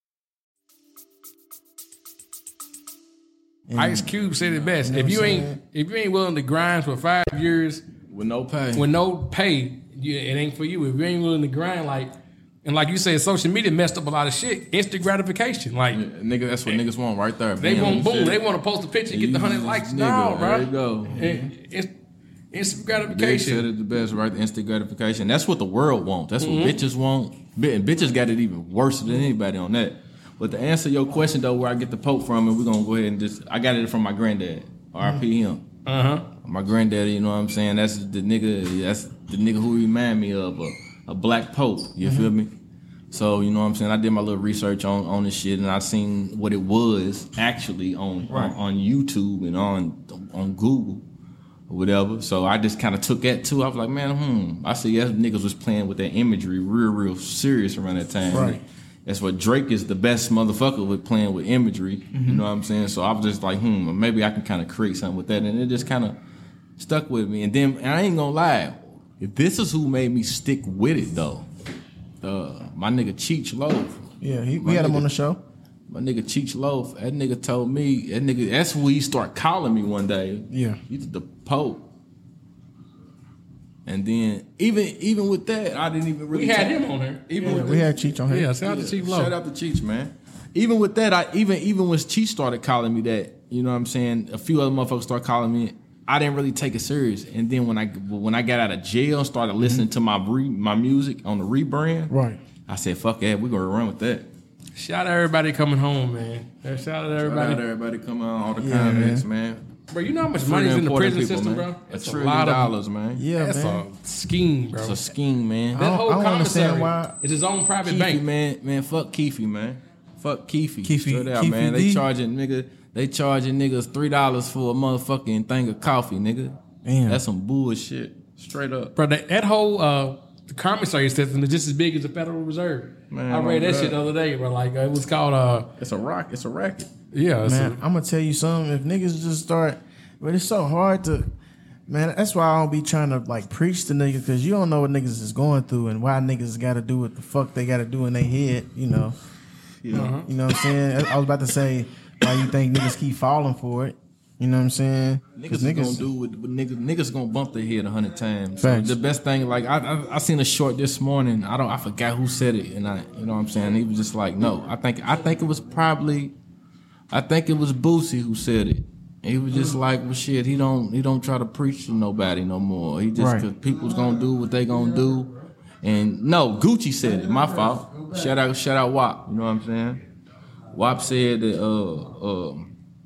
Speaker 3: Ice Cube said it best. If you ain't willing to grind for 5 years
Speaker 9: with no pay,
Speaker 3: it ain't for you. If you ain't willing to grind, like you said, social media messed up a lot of shit. Instant gratification,
Speaker 9: nigga, that's what niggas want right there.
Speaker 3: They want boom. They want to post a picture and get the 100 likes. No, bro.
Speaker 9: There you go.
Speaker 3: Instant gratification.
Speaker 9: They said it the best, right? The instant gratification. That's what the world wants. That's what bitches want. And bitches got it even worse than anybody on that. But to answer your question, though, where I get the Pope from, and we're going to go ahead and I got it from my granddad. R.I.P. him. My granddaddy, you know what I'm saying? That's the nigga who remind me of a black Pope. You feel me? So, you know what I'm saying? I did my little research on this shit, and I seen what it was actually on YouTube and on Google. Or whatever. So I just kind of took that too. I was like, man, I see niggas was playing with that imagery real serious around that time.
Speaker 8: Right.
Speaker 9: That's what Drake is the best motherfucker with playing with imagery. You know what I'm saying? So I was just like, maybe I can kind of create something with that. And it just kind of stuck with me. And then I ain't gonna lie, this is who made me stick with it though. My nigga Cheech Loaf.
Speaker 8: Yeah, we had him on the show.
Speaker 9: My nigga Cheech Loaf, that nigga told me, that's who he started calling me one day.
Speaker 8: Yeah.
Speaker 9: He's the Pope. And then, even with that, I didn't even really...
Speaker 3: We had him on here.
Speaker 8: We had Cheech on here.
Speaker 3: Yeah, shout out to Cheech Loaf.
Speaker 9: Shout out to Cheech, man. Even with that, even when Cheech started calling me that, you know what I'm saying, a few other motherfuckers started calling me, I didn't really take it serious. And then when I got out of jail and started listening to my music on the rebrand,
Speaker 8: right,
Speaker 9: I said, fuck that, we're going to run with that.
Speaker 3: Shout out everybody coming home, man. Shout out
Speaker 9: everybody coming on, all the comments, man.
Speaker 3: Bro, you know how much money's in the prison system, bro?
Speaker 9: That's $1 trillion, man.
Speaker 8: Yeah,
Speaker 3: that's
Speaker 8: man.
Speaker 3: a scheme, bro.
Speaker 9: It's a scheme, man.
Speaker 3: That whole commissary
Speaker 8: why
Speaker 3: is his own private
Speaker 9: Keefe,
Speaker 3: bank.
Speaker 9: Man, fuck Keefe, man. Fuck Keefe.
Speaker 8: Straight
Speaker 9: out, man. They charging niggas $3 for a motherfucking thing of coffee, nigga.
Speaker 8: Damn.
Speaker 9: That's some bullshit. Straight up.
Speaker 3: Bro, that whole the commissary system is just as big as the Federal Reserve. Man, I read that shit the other day, bro. Like it was called
Speaker 9: it's a racket.
Speaker 3: Yeah,
Speaker 8: man. I'm gonna tell you something. If niggas just start, but it's so hard to, man. That's why I don't be trying to like preach to niggas, because you don't know what niggas is going through and why niggas got to do what the fuck they got to do in their head. You know, you know what I'm saying. I was about to say why you think niggas keep falling for it. You know what I'm saying?
Speaker 9: Niggas gonna do what niggas gonna bump their head 100 times.
Speaker 8: Facts.
Speaker 9: So the best thing, like I seen a short this morning. I forgot who said it, and you know what I'm saying. He was just like, no, I think it was probably I think it was Boosie who said it. He was just like, well, shit, he don't try to preach to nobody no more. He just, cause people's gonna do what they gonna do. And no, Gucci said it. My fault. Shout out WAP. You know what I'm saying? WAP said that,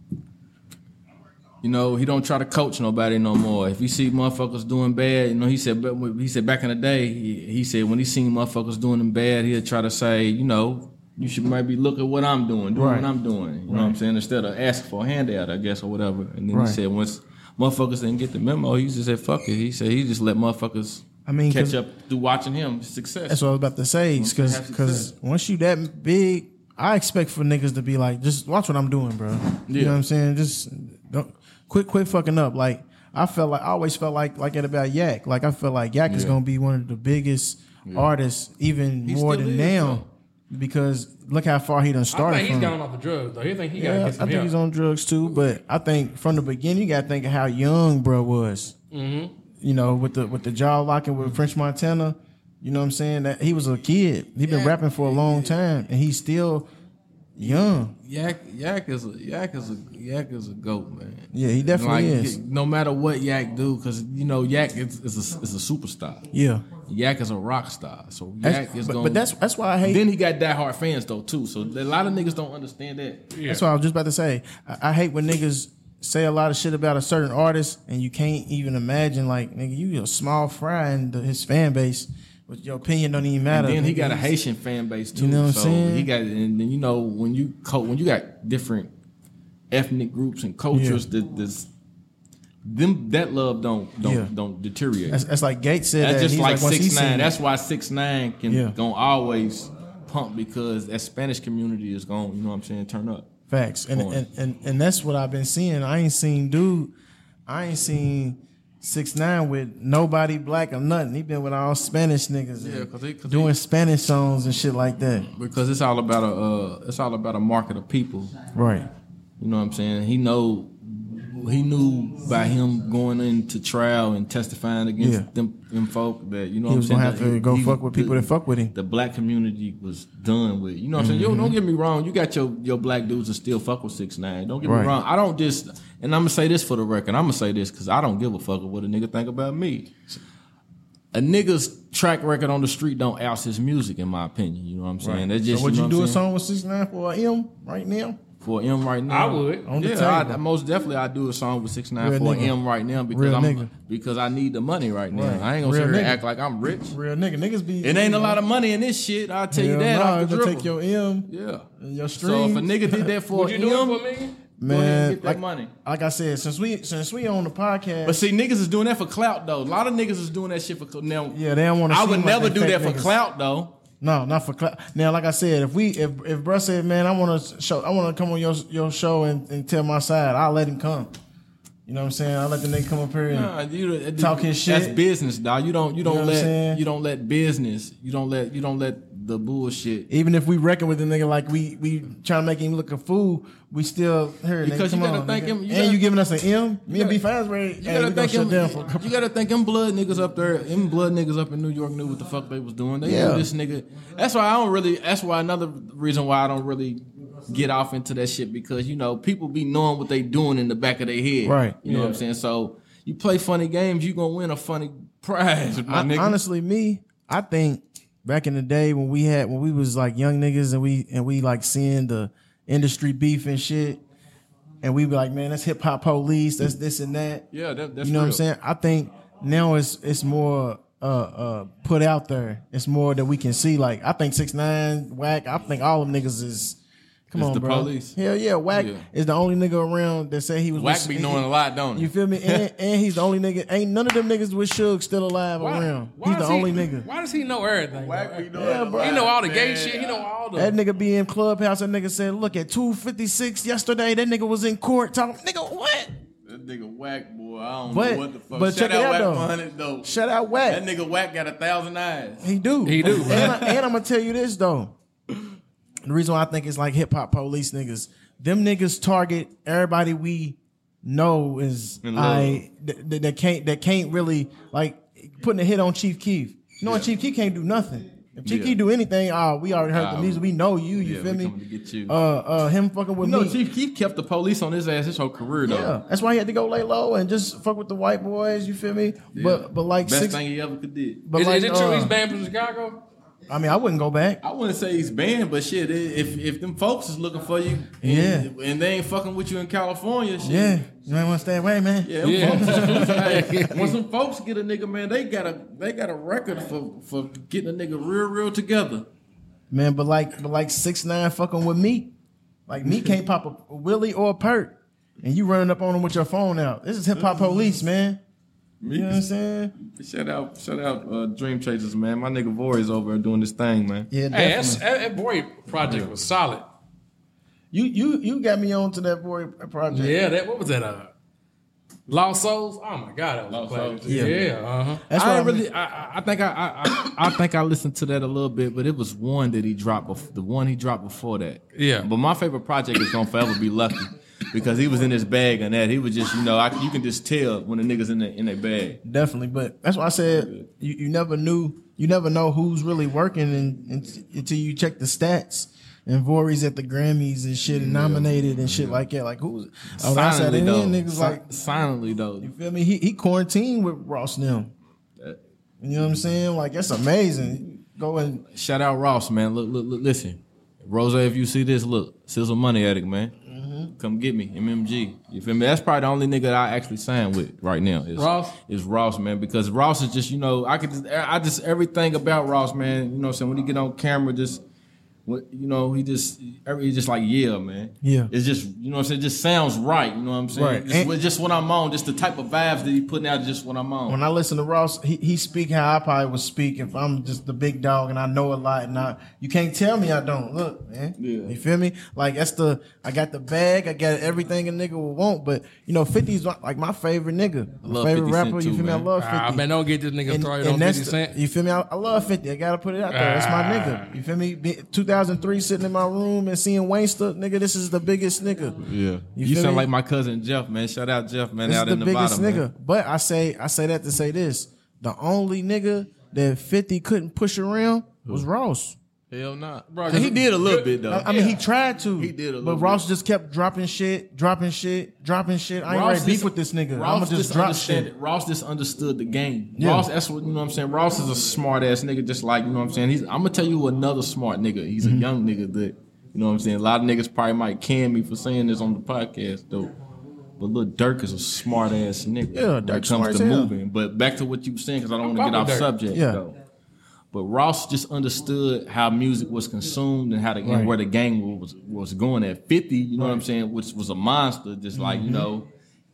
Speaker 9: you know, he don't try to coach nobody no more. If he see motherfuckers doing bad, you know, he said back in the day, he said when he seen motherfuckers doing them bad, he'd try to say, you know, you should maybe look at what I'm doing, what I'm doing. You know what I'm saying? Instead of asking for a handout, I guess, or whatever. And then he said once motherfuckers didn't get the memo, he just said, fuck it. He said he just let motherfuckers catch up through watching him success.
Speaker 8: That's what I was about to say. Because once you that big, I expect for niggas to be like, just watch what I'm doing, bro. You know what I'm saying? Just don't quit fucking up. Like I always felt like it about Yak. Like I felt like Yak is gonna be one of the biggest artists, even more than now. Because look how far he done started.
Speaker 3: I think he's gone off the drugs though. You think he got to get some
Speaker 8: I think
Speaker 3: help.
Speaker 8: he's on drugs too. But I think from the beginning, you got to think of how young bro was. Mm-hmm. You know, with the jaw locking with French Montana. You know what I'm saying? That he was a kid. He been rapping for a long time, and he's still young.
Speaker 9: Yak is a goat, man.
Speaker 8: Yeah, he definitely is.
Speaker 9: No matter what Yak do, because you know Yak is a superstar.
Speaker 8: Yeah.
Speaker 9: Yak is a rock star, so Yak is going.
Speaker 8: But that's why I hate.
Speaker 9: Then he got diehard fans though too, so a lot of niggas don't understand that.
Speaker 8: Yeah. That's what I was just about to say. I hate when niggas say a lot of shit about a certain artist, and you can't even imagine like nigga, you a small fry in his fan base. But your opinion don't even matter.
Speaker 9: And then he got a Haitian fan base too.
Speaker 8: You know what I'm
Speaker 9: so
Speaker 8: saying?
Speaker 9: He got, and then you know when you got different ethnic groups and cultures, that love don't deteriorate.
Speaker 8: That's like Gates said.
Speaker 9: That's just like 6ix9ine. That's
Speaker 8: why
Speaker 9: 6ix9ine can gonna always pump because that Spanish community is going. You know what I'm saying? Turn up.
Speaker 8: Facts. And that's what I've been seeing. I ain't seen 6ix9ine with nobody black or nothing. He been with all Spanish niggas. Yeah, cause doing Spanish songs and shit like that.
Speaker 9: Because it's all about a market of people.
Speaker 8: Right.
Speaker 9: You know what I'm saying? He knew by him going into trial and testifying against them folk that, you know what I'm saying?
Speaker 8: He was gonna have to fuck with people that fuck with him.
Speaker 9: The black community was done with. You know what I'm saying? Yo, don't get me wrong. You got your black dudes that still fuck with 6ix9ine. Don't get me wrong. I don't just, and I'm gonna say this for the record. I'm gonna say this because I don't give a fuck what a nigga think about me. A nigga's track record on the street don't oust his music, in my opinion. You know what I'm saying? That's just,
Speaker 8: so would you do a song with 6ix9ine for him right now?
Speaker 9: For M right now,
Speaker 3: I would.
Speaker 9: Most definitely I'd do a song with 6ix9ine for M right now because I need the money right now. I ain't gonna sit here and act like I'm rich.
Speaker 8: Real niggas be.
Speaker 9: It ain't a lot of money in this shit. I'll tell you that.
Speaker 8: Off the dribble. Take your M.
Speaker 9: Yeah.
Speaker 8: And your streams.
Speaker 9: So if a nigga did that for
Speaker 3: would you do it for me?
Speaker 8: Man,
Speaker 9: go ahead and get that money.
Speaker 8: Like I said, since we on the podcast,
Speaker 9: but see, niggas is doing that for clout though. A lot of niggas is doing that shit for now.
Speaker 8: Yeah, they don't want to.
Speaker 9: I would never do that for
Speaker 8: niggas.
Speaker 9: Clout though.
Speaker 8: No, not for clout. Now, like I said, if bruh said, man, I want to come on your show and tell my side, I'll let him come. You know what I'm saying? I'll let the nigga come up here and talk his shit.
Speaker 9: That's business, dog. You don't let business. You don't let the bullshit.
Speaker 8: Even if we reckon with the nigga like we trying to make him look a fool, we still here.
Speaker 9: Because
Speaker 8: nigga,
Speaker 9: you gotta thank him.
Speaker 8: You giving us an M? Me and B5's ready.
Speaker 9: You gotta thank him. You gotta thank them blood niggas up there. Them blood niggas up in New York knew what the fuck they was doing. They knew this nigga. That's why another reason why I don't really get off into that shit, because you know people be knowing what they doing in the back of their head.
Speaker 8: Right.
Speaker 9: You know what I'm saying? So you play funny games, you gonna win a funny prize. Nigga.
Speaker 8: Honestly, I think back in the day when we was like young niggas and we like seeing the industry beef and shit, and we be like, man, that's hip hop police, that's this and that.
Speaker 9: Yeah, that's
Speaker 8: you know what I'm saying. I think now it's more put out there. It's more that we can see. Like I think 6ix9ine, Wack. I think all them niggas is. Come on,
Speaker 9: the
Speaker 8: bro.
Speaker 9: Police.
Speaker 8: Hell yeah, Wack is the only nigga around that say he was.
Speaker 9: Wack be knowing a lot, don't he?
Speaker 8: You feel me? And he's the only nigga. Ain't none of them niggas with Suge still alive around. He's the only nigga.
Speaker 3: Why does he know everything?
Speaker 9: Wack be knowing
Speaker 8: bro.
Speaker 3: He know all the gay shit. He know all the.
Speaker 8: That nigga be in Clubhouse. That nigga said, "Look at 256 yesterday. That nigga was in court talking. Nigga, what?
Speaker 9: That nigga Wack, boy. I don't know what the fuck.
Speaker 8: But
Speaker 9: Shout
Speaker 8: check it out
Speaker 9: Wack 100 though.
Speaker 8: Shout out Wack.
Speaker 9: That nigga Wack got 1,000 eyes.
Speaker 8: He do. And I'm gonna tell you this though. The reason why I think it's like hip hop police niggas, them niggas target everybody we know is that can't really like putting a hit on Chief Keef. You know, Chief Keef can't do nothing. If Chief do anything, we already heard the music. We know you. You feel me?
Speaker 9: Coming to get you.
Speaker 8: Him fucking with
Speaker 9: No,
Speaker 8: me.
Speaker 9: Chief Keef kept the police on his ass his whole career though.
Speaker 8: Yeah, that's why he had to go lay low and just fuck with the white boys. You feel me?
Speaker 9: Yeah.
Speaker 8: But like
Speaker 9: best thing he ever could do.
Speaker 8: But
Speaker 3: Is
Speaker 8: like,
Speaker 3: it true he's banned from Chicago?
Speaker 8: I mean, I wouldn't go back.
Speaker 9: I wouldn't say he's banned, but shit, if them folks is looking for you, and they ain't fucking with you in California, shit.
Speaker 8: Yeah, you ain't want to stay away, man.
Speaker 9: Yeah, when some folks get a nigga, man, they got a record for getting a nigga real together.
Speaker 8: Man, but like 6ix9ine fucking with me, like me can't pop a Willie or a perk, and you running up on him with your phone out. This is hip hop police, man. You know what I'm saying?
Speaker 9: Shout out Dream Chasers, man. My nigga Vory's over there doing this thing, man.
Speaker 8: Yeah,
Speaker 3: Hey,
Speaker 8: definitely.
Speaker 3: that boy project was solid.
Speaker 8: You got me on to that boy project.
Speaker 3: Yeah, what was that? Lost Souls. Oh my god, that was
Speaker 9: Lost
Speaker 3: a classic.
Speaker 9: Souls.
Speaker 3: Yeah.
Speaker 8: That's
Speaker 9: I
Speaker 8: what
Speaker 9: really, I think I think I listened to that a little bit, but it was one that he dropped. The one he dropped before that.
Speaker 3: Yeah.
Speaker 9: But my favorite project is gonna forever be Lucky, because he was in his bag and that he was just, you can just tell when the niggas in their bag.
Speaker 8: Definitely, but that's why I said you never know who's really working until you check the stats. And Vory's at the Grammys and shit, and nominated and shit like that. Like who's
Speaker 9: Silently though,
Speaker 8: niggas like
Speaker 9: silently though.
Speaker 8: you feel me? He quarantined with Ross now. You know what I'm saying? Like that's amazing. Go and
Speaker 9: Shout out Ross, man. Look, listen, Rose, if you see this, look, Sizzle Money Addict, man. Come get me, MMG. You feel me? That's probably the only nigga that I actually signed with right now. Is Ross, man, because Ross is just, I just everything about Ross, man. You know what I'm saying? When he get on camera, he just like, yeah, man.
Speaker 8: Yeah.
Speaker 9: It's just, you know what I'm saying? It just sounds right. You know what I'm saying?
Speaker 8: Right.
Speaker 9: Just what I'm on. Just the type of vibes that he putting out. Just what I'm on.
Speaker 8: when I listen to Ross, he speak how I probably would speak if I'm just the big dog and I know a lot and you can't tell me I don't. Look, man.
Speaker 9: Yeah.
Speaker 8: You feel me? Like I got the bag, I got everything a nigga would want, but 50's like my favorite nigga.
Speaker 9: love
Speaker 8: favorite
Speaker 9: 50
Speaker 8: rapper,
Speaker 9: Cent
Speaker 8: you
Speaker 9: too,
Speaker 8: feel me? I
Speaker 9: man.
Speaker 8: love 50.
Speaker 3: Man, don't get this nigga started on
Speaker 8: that's
Speaker 3: 50 Cent.
Speaker 8: You feel me? I love 50. I gotta put it out there. That's my nigga. You feel me? 2003 sitting in my room and seeing Waysta, nigga, this is the biggest nigga.
Speaker 9: Yeah. You
Speaker 8: feel
Speaker 9: sound
Speaker 8: me?
Speaker 9: like my cousin Jeff, man. Shout out Jeff, man,
Speaker 8: This
Speaker 9: out
Speaker 8: is
Speaker 9: in
Speaker 8: the
Speaker 9: Nevada,
Speaker 8: biggest nigga.
Speaker 9: man.
Speaker 8: But I say that to say this. The only nigga that 50 couldn't push around was Ross.
Speaker 9: Hell not.
Speaker 3: Bro,
Speaker 9: He did a little bit, though.
Speaker 8: I mean, he tried to.
Speaker 9: He did a little
Speaker 8: but Ross just kept dropping shit. I ain't ready beef with this nigga. I'ma just drop shit.
Speaker 9: Ross just understood the game.
Speaker 8: Yeah.
Speaker 9: Ross, that's what, you know what I'm saying? Ross is a smart ass nigga, just like, you know what I'm saying? I'm gonna tell you another smart nigga. He's a young nigga that, you know what I'm saying? A lot of niggas probably might can me for saying this on the podcast, though. But Lil Durk is a smart ass nigga.
Speaker 8: Yeah,
Speaker 9: when it
Speaker 8: Durk smart
Speaker 9: comes
Speaker 8: as
Speaker 9: to
Speaker 8: hell.
Speaker 9: moving. But back to what you were saying, because I don't want to
Speaker 3: fuck
Speaker 9: get off
Speaker 3: with Durk.
Speaker 9: subject,
Speaker 8: Yeah.
Speaker 9: though. But Ross just understood how music was consumed and how and where the game was going at 50. You know what I'm saying? Which was a monster. Just like he was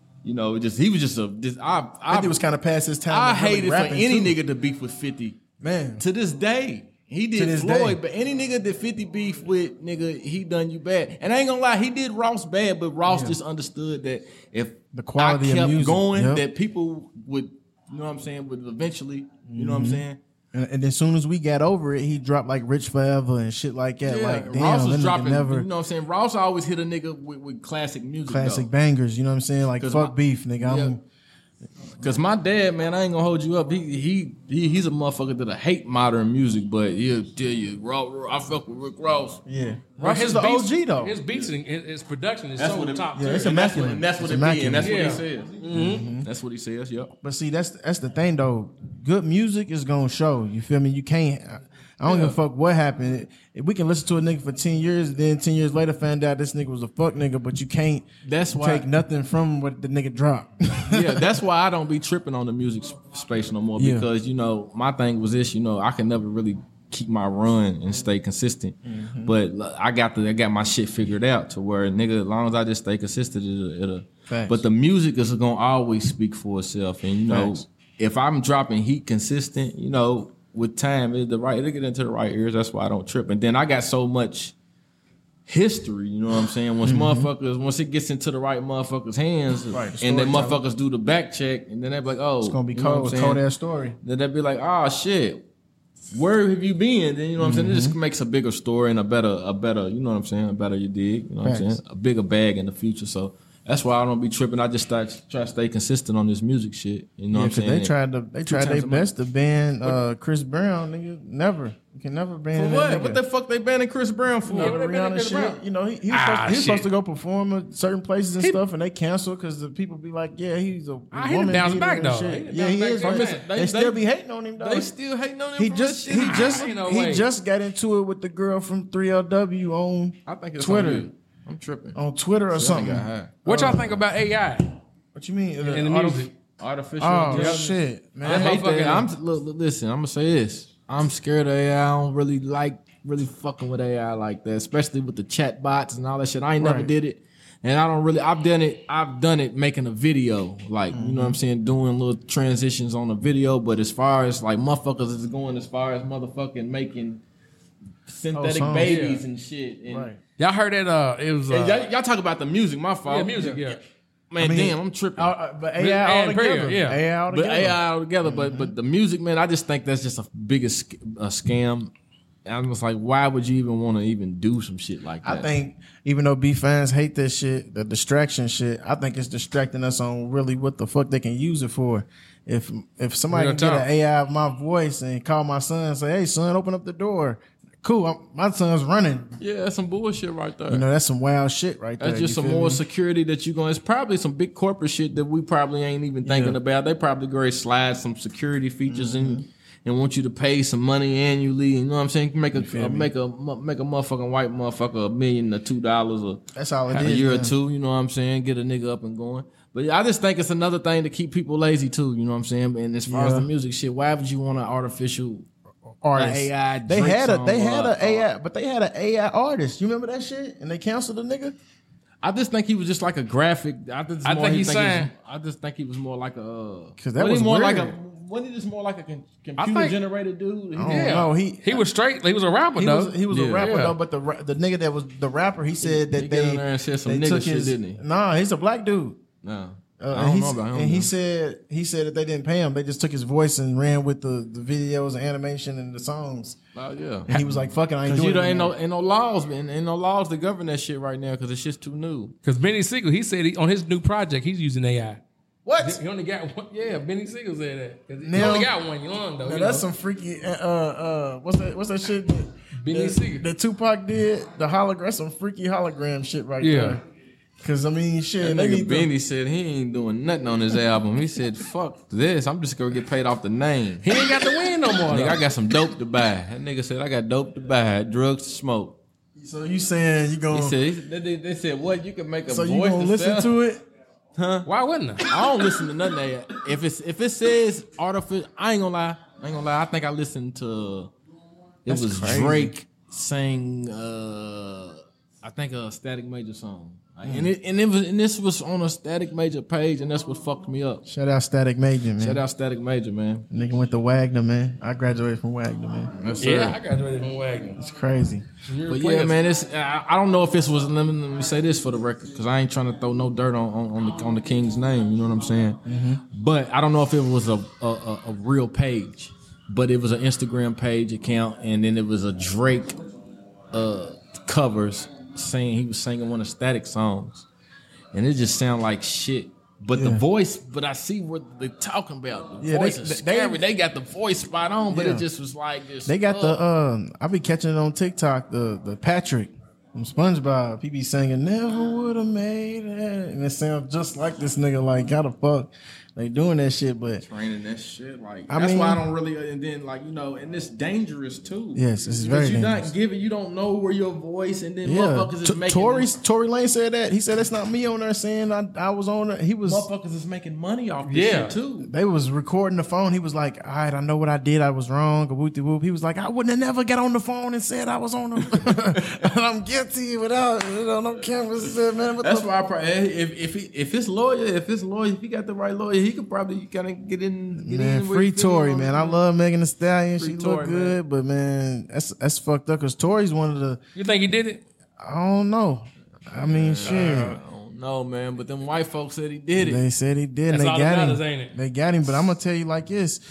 Speaker 9: just I
Speaker 8: 50 was kind of past his time.
Speaker 9: I
Speaker 8: of really
Speaker 9: hated for
Speaker 8: rapping,
Speaker 9: any
Speaker 8: too.
Speaker 9: nigga to beef with 50.
Speaker 8: Man.
Speaker 9: To this day. He
Speaker 8: To
Speaker 9: did
Speaker 8: this
Speaker 9: Floyd,
Speaker 8: day.
Speaker 9: but any nigga that 50 beef with, nigga, he done you bad. And I ain't gonna lie, he did Ross bad, but Ross just understood that if
Speaker 8: The quality
Speaker 9: I
Speaker 8: of
Speaker 9: kept
Speaker 8: music,
Speaker 9: going,
Speaker 8: yep.
Speaker 9: that people would, you know what I'm saying, would eventually, you know what I'm saying?
Speaker 8: And as soon as we got over it, he dropped like Rich Forever and shit like that. Like, damn,
Speaker 9: Ross
Speaker 8: that
Speaker 9: was
Speaker 8: nigga
Speaker 9: dropping,
Speaker 8: never
Speaker 9: you know what I'm saying? Ross always hit a nigga with classic music,
Speaker 8: classic
Speaker 9: though.
Speaker 8: bangers. You know what I'm saying? Like,
Speaker 9: 'Cause
Speaker 8: fuck
Speaker 9: my-
Speaker 8: beef, nigga.
Speaker 9: Yeah.
Speaker 8: I'm
Speaker 9: Cause my dad, man, I ain't gonna hold you up. He's a motherfucker that hate modern music, but he'll tell you, I fuck with Rick Ross.
Speaker 8: yeah.
Speaker 3: Bro,
Speaker 8: Ross is the
Speaker 3: beats,
Speaker 8: OG though.
Speaker 3: His beats and his production is
Speaker 9: That's
Speaker 3: so
Speaker 9: what it-
Speaker 3: top
Speaker 8: yeah,
Speaker 3: tier.
Speaker 8: it's
Speaker 9: And that's what,
Speaker 8: immaculate.
Speaker 9: and that's what
Speaker 8: It's
Speaker 9: it be, and that's
Speaker 8: immaculate.
Speaker 9: what he says. That's what he says. Yep.
Speaker 8: But see, that's the thing though. Good music is gonna show. You feel me? You can't. I don't give a fuck what happened. If we can listen to a nigga for 10 years, then 10 years later find out this nigga was a fuck nigga, but you can't
Speaker 9: That's why-
Speaker 8: take nothing from what the nigga dropped.
Speaker 9: Yeah, that's why I don't be tripping on the music space no more,
Speaker 8: Yeah.
Speaker 9: because my thing was this. I can never really keep my run and stay consistent. But I got my shit figured out to where, nigga, as long as I just stay consistent, it'll.
Speaker 8: Facts.
Speaker 9: But the music is gonna always speak for itself, and
Speaker 8: Facts.
Speaker 9: if I'm dropping heat consistent, with time, it'll get into the right ears. That's why I don't trip. And then I got so much history, you know what I'm saying? Once it gets into the right motherfuckers' hands,
Speaker 8: Right, the
Speaker 9: and then
Speaker 8: storytelling.
Speaker 9: motherfuckers do the back check, and then they be like, oh,
Speaker 8: It's gonna be
Speaker 9: you know what I'm
Speaker 8: cold,
Speaker 9: saying?
Speaker 8: cold ass story.
Speaker 9: Then they'd be like, oh shit, where have you been? Then you know what I'm saying? It just makes a bigger story and a better, you know what I'm saying? A better you dig, you know what I'm
Speaker 8: Facts.
Speaker 9: saying? A bigger bag in the future. So That's why I don't be tripping. I just try to stay consistent on this music shit. You know what I'm saying?
Speaker 8: They tried their best to ban Chris Brown, nigga. Never. You can never ban
Speaker 9: For what?
Speaker 8: that nigga.
Speaker 9: What the fuck they banning Chris Brown for?
Speaker 8: You know, the Rihanna shit. You know, he was supposed to go perform at certain places and stuff, and they canceled because the people be like, yeah, he's a woman
Speaker 3: he bounce
Speaker 8: beater
Speaker 3: back
Speaker 8: and
Speaker 3: though.
Speaker 8: shit. Yeah, he is. They still be hating on him though.
Speaker 9: They still hating on him.
Speaker 8: He just got into it with the girl from 3LW on
Speaker 9: I think it's
Speaker 8: Twitter.
Speaker 9: on you. I'm tripping.
Speaker 8: On Twitter or something.
Speaker 3: What y'all think about AI?
Speaker 8: What you mean?
Speaker 3: In the music.
Speaker 9: Artificial
Speaker 8: Oh
Speaker 9: intelligence.
Speaker 8: shit, man.
Speaker 9: I hate that. Listen, I'm gonna say this. I'm scared of AI. I don't really fucking with AI like that, especially with the chat bots and all that shit. I ain't never did it. And I don't really, I've done it making a video, like, you know what I'm saying, doing little transitions on a video. But as far as like motherfuckers is going, as far as motherfucking making synthetic babies and shit. And
Speaker 3: Y'all heard that? It was
Speaker 9: y'all talk about the music. My fault.
Speaker 3: Yeah, music. Yeah.
Speaker 9: Man, damn, I'm tripping.
Speaker 8: But AI altogether.
Speaker 3: Yeah.
Speaker 8: AI altogether.
Speaker 9: But AI altogether. But the music, man, I just think that's just a biggest scam. And I'm just like, why would you even want to even do some shit like that?
Speaker 8: I think even though B fans hate this shit, the distraction shit, I think it's distracting us on really what the fuck they can use it for. If somebody can get an AI of my voice and call my son and say, hey son, open up the door. Cool, my son's running.
Speaker 9: Yeah, that's some bullshit right there.
Speaker 8: You know, that's some wild shit right there.
Speaker 9: That's just some more security that you going. It's probably some big corporate shit that we probably ain't even thinking about. They probably go and slide some security features in and want you to pay some money annually. You know what I'm saying? Make a motherfucking white motherfucker $1 million or $2 or
Speaker 8: that's all it is,
Speaker 9: a year
Speaker 8: man.
Speaker 9: or two. You know what I'm saying? Get a nigga up and going. But I just think it's another thing to keep people lazy too. You know what I'm saying? And as far as the music shit, why would you want an artificial
Speaker 8: artist?
Speaker 9: AI
Speaker 8: They had an AI, but they had an AI artist. You remember that shit? And they canceled the nigga.
Speaker 9: I just think he was just like a graphic. I just think he was more like a.
Speaker 8: Because that was more weird.
Speaker 9: Wasn't he just more like a computer generated dude?
Speaker 8: I don't know.
Speaker 3: He was straight. He was a rapper though.
Speaker 8: He was a rapper though. But the nigga that was the rapper, he said that
Speaker 9: they there and said some nigga shit, didn't he?
Speaker 8: Nah, he's a black dude.
Speaker 9: No. I don't know about him.
Speaker 8: And he said that they didn't pay him. They just took his voice and ran with the videos and animation and the songs.
Speaker 9: Oh yeah.
Speaker 8: And he was like, "Fucking, I ain't doing it."
Speaker 9: Ain't no laws, man. Ain't no laws to govern that shit right now because it's just too new.
Speaker 3: Because Benny Siegel, he said on his new project he's using AI.
Speaker 8: What?
Speaker 3: He only got one. Yeah, Benny Siegel said that. He only got one young though.
Speaker 8: Now that's some freaky. What's that shit?
Speaker 3: Benny Siegel.
Speaker 8: That Tupac did the hologram. Some freaky hologram shit right there. Cause I mean, shit.
Speaker 9: That nigga Benny said he ain't doing nothing on his album. He said, "Fuck this! I'm just gonna get paid off the name."
Speaker 3: He ain't got the win no more.
Speaker 9: Nigga, I got some dope to buy. That nigga said, "I got dope to buy, drugs to smoke."
Speaker 8: So you saying you gonna?
Speaker 9: He said, they said, "What? You can make a
Speaker 8: so
Speaker 9: voice."
Speaker 8: So you gonna listen to it?
Speaker 9: Huh?
Speaker 3: Why wouldn't I?
Speaker 9: I don't listen to nothing that. If it says artificial, I ain't gonna lie. I think I listened to. It was crazy. Drake saying, I think a Static Major song. And this was on a Static Major page, and that's what fucked me up.
Speaker 8: Shout out Static Major, man.
Speaker 9: Shout out Static Major, man.
Speaker 8: Nigga went to Wagner, man. I graduated from Wagner, man.
Speaker 9: Yes,
Speaker 3: yeah, I graduated from Wagner.
Speaker 8: It's crazy.
Speaker 9: But yeah, man, I don't know if this was. Let me say this for the record, because I ain't trying to throw no dirt on the King's name. You know what I'm saying?
Speaker 8: Mm-hmm.
Speaker 9: But I don't know if it was a real page, but it was an Instagram page account, and then it was a Drake covers. He was singing one of Static songs, and it just sounded like shit. But the voice, but I see what they're talking about. The voice is scary. They got the voice spot on, but it just was like this.
Speaker 8: They got the I be catching it on TikTok. The Patrick from SpongeBob. He be singing "Never Would Have Made It," and it sounds just like this nigga. Like how the fuck they doing that shit? But
Speaker 9: training that shit, like that's why I don't really. And then like and it's dangerous too.
Speaker 8: Yes, it's very dangerous.
Speaker 9: You don't know where your voice, and then motherfuckers is making.
Speaker 8: Tory Lane said that. He said it's not me on there saying I was on there. He was
Speaker 9: motherfuckers is making money off this shit too.
Speaker 8: They was recording the phone. He was like, "All right, I know what I did. I was wrong." Whoop. He was like, "I wouldn't have never got on the phone and said I was on the. I'm guilty without no cameras." Man,
Speaker 9: that's why if his lawyer, if he got the right lawyer, he could probably kind of get in.
Speaker 8: Free Tory, man. I love Megan Thee Stallion. She look good, but man, that's fucked up because Tory's one of the.
Speaker 3: You think he did it?
Speaker 8: I don't know. I mean, shit.
Speaker 9: I don't know, man. But them white folks said he did it.
Speaker 8: They said he did.
Speaker 3: That's
Speaker 8: and
Speaker 3: all
Speaker 8: they
Speaker 3: that
Speaker 8: got
Speaker 3: matters,
Speaker 8: him.
Speaker 3: ain't it?
Speaker 8: They got him. But I'm gonna tell you like this.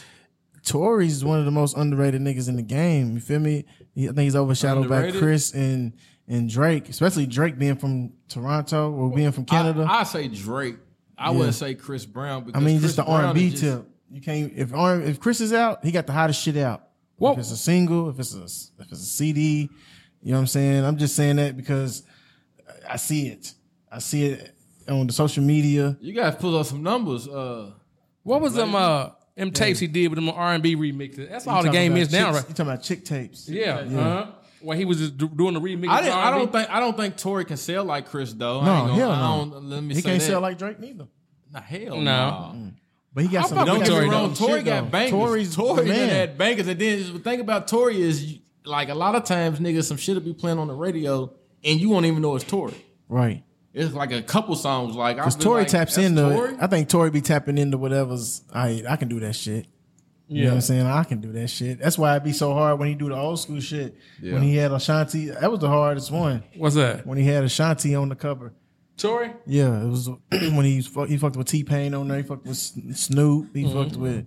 Speaker 8: Tory's one of the most underrated niggas in the game. You feel me? I think he's overshadowed by Chris and and Drake, especially Drake being from Toronto or being from Canada.
Speaker 9: I say Drake. I wouldn't say Chris Brown. Because
Speaker 8: I mean,
Speaker 9: Chris
Speaker 8: just the
Speaker 9: Brown
Speaker 8: R&B
Speaker 9: is
Speaker 8: tip. You can't if Chris is out, he got the hottest shit out.
Speaker 3: Whoa.
Speaker 8: If it's a single, if it's a CD, you know what I'm saying? I'm just saying that because I see it. I see it on the social media.
Speaker 9: You guys pull up some numbers.
Speaker 3: What was them tapes he did with them R&B remixes? That's all the game is now, right?
Speaker 8: You talking about chick tapes?
Speaker 3: Yeah. When he was just doing the remix.
Speaker 9: I don't think Tory can sell like Chris though.
Speaker 8: No, hell no.
Speaker 9: Let me
Speaker 8: He
Speaker 9: say
Speaker 8: can't
Speaker 9: that.
Speaker 8: sell like Drake neither.
Speaker 9: Nah, hell
Speaker 3: No.
Speaker 9: no.
Speaker 8: But he got some.
Speaker 9: Don't get me
Speaker 3: Tory,
Speaker 9: wrong.
Speaker 3: though.
Speaker 9: Tory got bangers. Tory
Speaker 8: man.
Speaker 9: had bangers, and then the thing about Tory is like a lot of times, niggas, some shit will be playing on the radio, and you won't even know it's Tory.
Speaker 8: Right.
Speaker 9: It's like a couple songs, like
Speaker 8: Because Tory taps into.
Speaker 9: Tory?
Speaker 8: I think Tory be tapping into whatever's. I can do that shit. You know what I'm saying? I can do that shit. That's why it'd be so hard when he do the old school shit.
Speaker 9: Yeah.
Speaker 8: When he had Ashanti, that was the hardest one.
Speaker 3: What's that?
Speaker 8: When he had Ashanti on the cover.
Speaker 3: Tory?
Speaker 8: Yeah, it was when he fucked with T-Pain on there. He fucked with Snoop. He fucked with.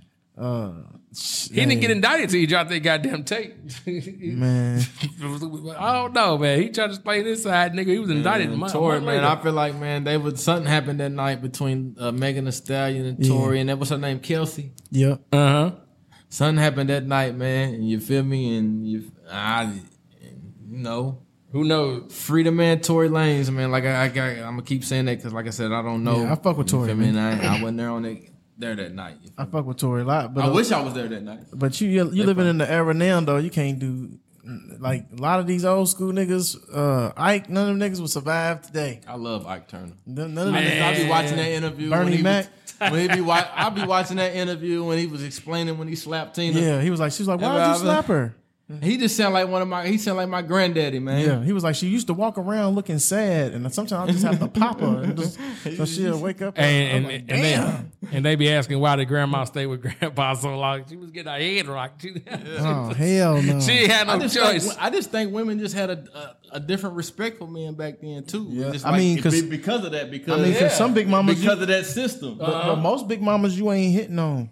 Speaker 3: He didn't get indicted till he dropped that goddamn tape.
Speaker 8: Man,
Speaker 3: I don't know, man. He tried to play this side, nigga. He was indicted.
Speaker 9: Tory, man, I feel like, man, something happened that night between Megan Thee Stallion and Tory, and that was her name, Kelsey.
Speaker 8: Yep.
Speaker 9: Something happened that night, man, and you feel me, and you know.
Speaker 3: Who knows?
Speaker 9: Free the man, Tory Lanez, man. Like I'm gonna keep saying that because, like I said, I don't know.
Speaker 8: Yeah, I fuck with Tory,
Speaker 9: You feel me? And I wasn't there that night.
Speaker 8: I fuck with Tory a lot, but
Speaker 9: I wish I was there that night.
Speaker 8: But you living in the era now though. You can't do like a lot of these old school niggas. Ike, none of them niggas will survive today.
Speaker 9: I love Ike Turner.
Speaker 8: None of them.
Speaker 9: I'll be watching that interview.
Speaker 8: Bernie Mac.
Speaker 9: I'll be watching that interview when he was explaining when he slapped Tina.
Speaker 8: Yeah, she was like, why did you slap her?
Speaker 9: He just sound like he sound like my granddaddy, man.
Speaker 8: Yeah, he was like, she used to walk around looking sad, and sometimes I just have to pop her, and so she'll wake up.
Speaker 3: And they be asking why did grandma stay with grandpa so long? She was getting her head rocked.
Speaker 8: Oh hell no!
Speaker 3: She had no choice.
Speaker 9: I just think women just had a different respect for men back then too.
Speaker 8: Yeah.
Speaker 9: Just
Speaker 8: I mean,
Speaker 9: because of that. Because
Speaker 8: some big mamas
Speaker 9: because of that system.
Speaker 8: But most big mamas you ain't hitting on.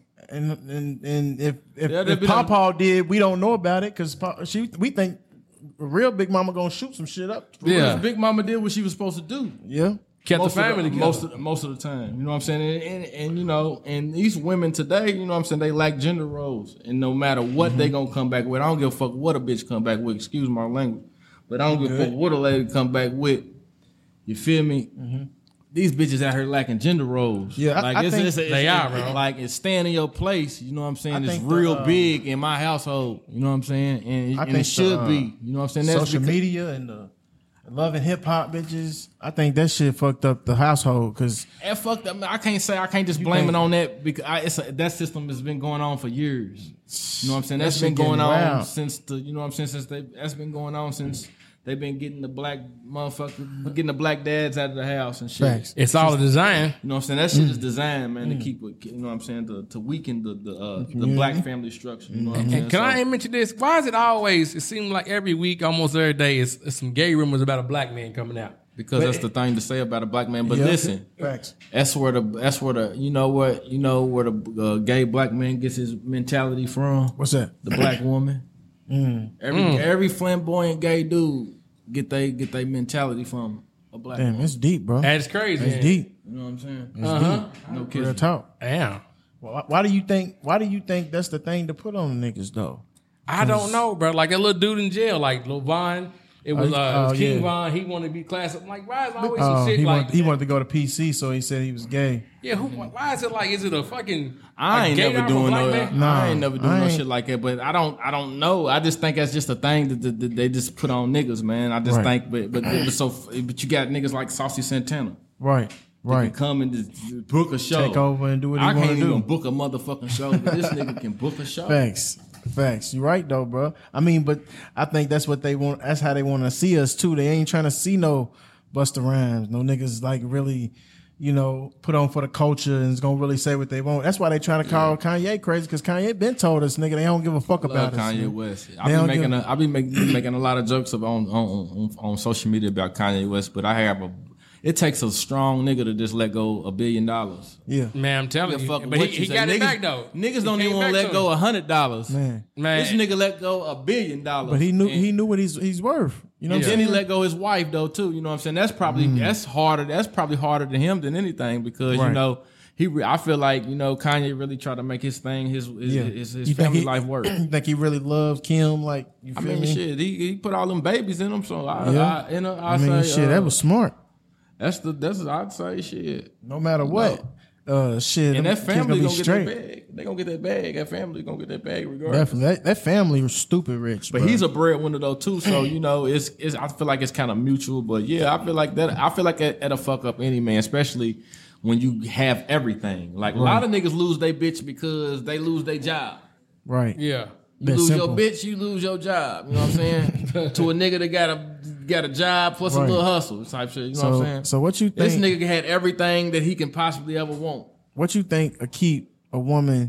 Speaker 8: And if
Speaker 9: be
Speaker 8: Pawpaw did, we don't know about it because we think a real big mama gonna shoot some shit up.
Speaker 3: Yeah,
Speaker 9: Big Mama did what she was supposed to do.
Speaker 8: Yeah,
Speaker 3: kept the family together.
Speaker 9: Most of the time. You know what I'm saying? And you know, and these women today, you know what I'm saying, they lack gender roles. And no matter what they gonna come back with, I don't give a fuck what a bitch come back with, excuse my language. But I don't give a fuck what a lady come back with. You feel me? These bitches out here lacking gender roles.
Speaker 8: Yeah,
Speaker 9: like
Speaker 8: I think
Speaker 3: they are, bro.
Speaker 9: Like it's staying in your place. You know what I'm saying? It's real big in my household. You know what I'm saying? And it should be. You know what I'm saying? That's
Speaker 8: social media and the loving hip hop bitches. I think that shit fucked up the household because
Speaker 9: it fucked up. I can't just blame it on that because that system has been going on for years. You know what I'm saying? That's been going on since that's been going on since. They've been getting the black getting the black dads out of the house and shit.
Speaker 8: Facts.
Speaker 3: It's all a design.
Speaker 9: You know what I'm saying? That shit is designed, man, to keep it. You know what I'm saying? To weaken the black family structure. You know what I'm saying?
Speaker 3: And can I mention this? Why is it always? It seems like every week, almost every day, it's some gay rumors about a black man coming out.
Speaker 9: Because that's the thing to say about a black man. But listen,
Speaker 8: facts.
Speaker 9: That's where the you know where the gay black man gets his mentality from.
Speaker 8: What's that?
Speaker 9: The black woman. Every flamboyant gay dude get they mentality from a black woman.
Speaker 8: It's deep, bro.
Speaker 3: That's crazy.
Speaker 8: It's deep.
Speaker 9: You know what I'm saying?
Speaker 8: It's deep.
Speaker 9: No
Speaker 8: Real
Speaker 9: kidding.
Speaker 8: talk.
Speaker 3: Damn.
Speaker 8: Why do you think that's the thing to put on the niggas though?
Speaker 3: I don't know, bro. Like that little dude in jail, like Lil Von. It was King Von. He wanted to be classic. I'm like, why is always some shit
Speaker 8: he wanted to go to PC, so he said he was gay.
Speaker 3: Yeah, why is it like? Is it a fucking?
Speaker 9: I ain't never doing no shit like that. But I don't know. I just think that's just a thing that they just put on niggas, man. I just think, but you got niggas like Saucy Santana,
Speaker 8: right?
Speaker 9: Can come and just book a show,
Speaker 8: take over and do what he want to do.
Speaker 9: I can't even book a motherfucking show, but this nigga can book a show.
Speaker 8: Facts. You're right though, bro. I mean, but I think that's what they want. That's how they want to see us too. They ain't trying to see no Busta Rhymes, no niggas like really, put on for the culture and is gonna really say what they want. That's why they trying to call Kanye crazy because Kanye been told us, nigga, they don't give a fuck about us.
Speaker 9: Kanye West. I be making a lot of jokes on social media about Kanye West, but I have it takes a strong nigga to just let go $1 billion.
Speaker 8: Yeah.
Speaker 3: Man, I'm telling you. But he got it back though.
Speaker 9: Niggas don't even want to let go $100.
Speaker 8: Man.
Speaker 9: This nigga let go $1 billion.
Speaker 8: But he knew what he's worth. You know what I'm
Speaker 9: Then
Speaker 8: saying?
Speaker 9: he let go his wife though too. You know what I'm saying? That's probably that's harder. That's probably harder to him than anything because
Speaker 8: Right.
Speaker 9: you know I feel like you know Kanye really tried to make his thing his
Speaker 8: You
Speaker 9: family life work.
Speaker 8: You think he really loved Kim? Like you
Speaker 9: I
Speaker 8: feel
Speaker 9: mean,
Speaker 8: me?
Speaker 9: shit, he put all them babies in him. So I
Speaker 8: mean,
Speaker 9: say
Speaker 8: shit, that was smart.
Speaker 9: that's I'd say shit.
Speaker 8: No matter what, shit,
Speaker 9: And
Speaker 8: them
Speaker 9: that
Speaker 8: kids
Speaker 9: family
Speaker 8: be
Speaker 9: gonna get
Speaker 8: straight.
Speaker 9: that bag. They gonna get that bag. That family gonna get that bag regardless.
Speaker 8: Definitely, that family was stupid rich.
Speaker 9: But
Speaker 8: bro.
Speaker 9: he's a breadwinner though too, so you know it's. I feel like it's kind of mutual. But yeah, I feel like that. I feel like it'll fuck up any man, especially when you have everything. Like a lot of niggas lose their bitch because they lose their job.
Speaker 8: right.
Speaker 3: Yeah.
Speaker 9: You
Speaker 8: That's
Speaker 9: lose
Speaker 8: simple.
Speaker 9: your bitch, you lose your job. You know what I'm saying? To a nigga that got a job plus a
Speaker 8: Right.
Speaker 9: little hustle type shit. You know what I'm saying?
Speaker 8: So what you think?
Speaker 9: This nigga had everything that he can possibly ever want.
Speaker 8: What you think keep a woman?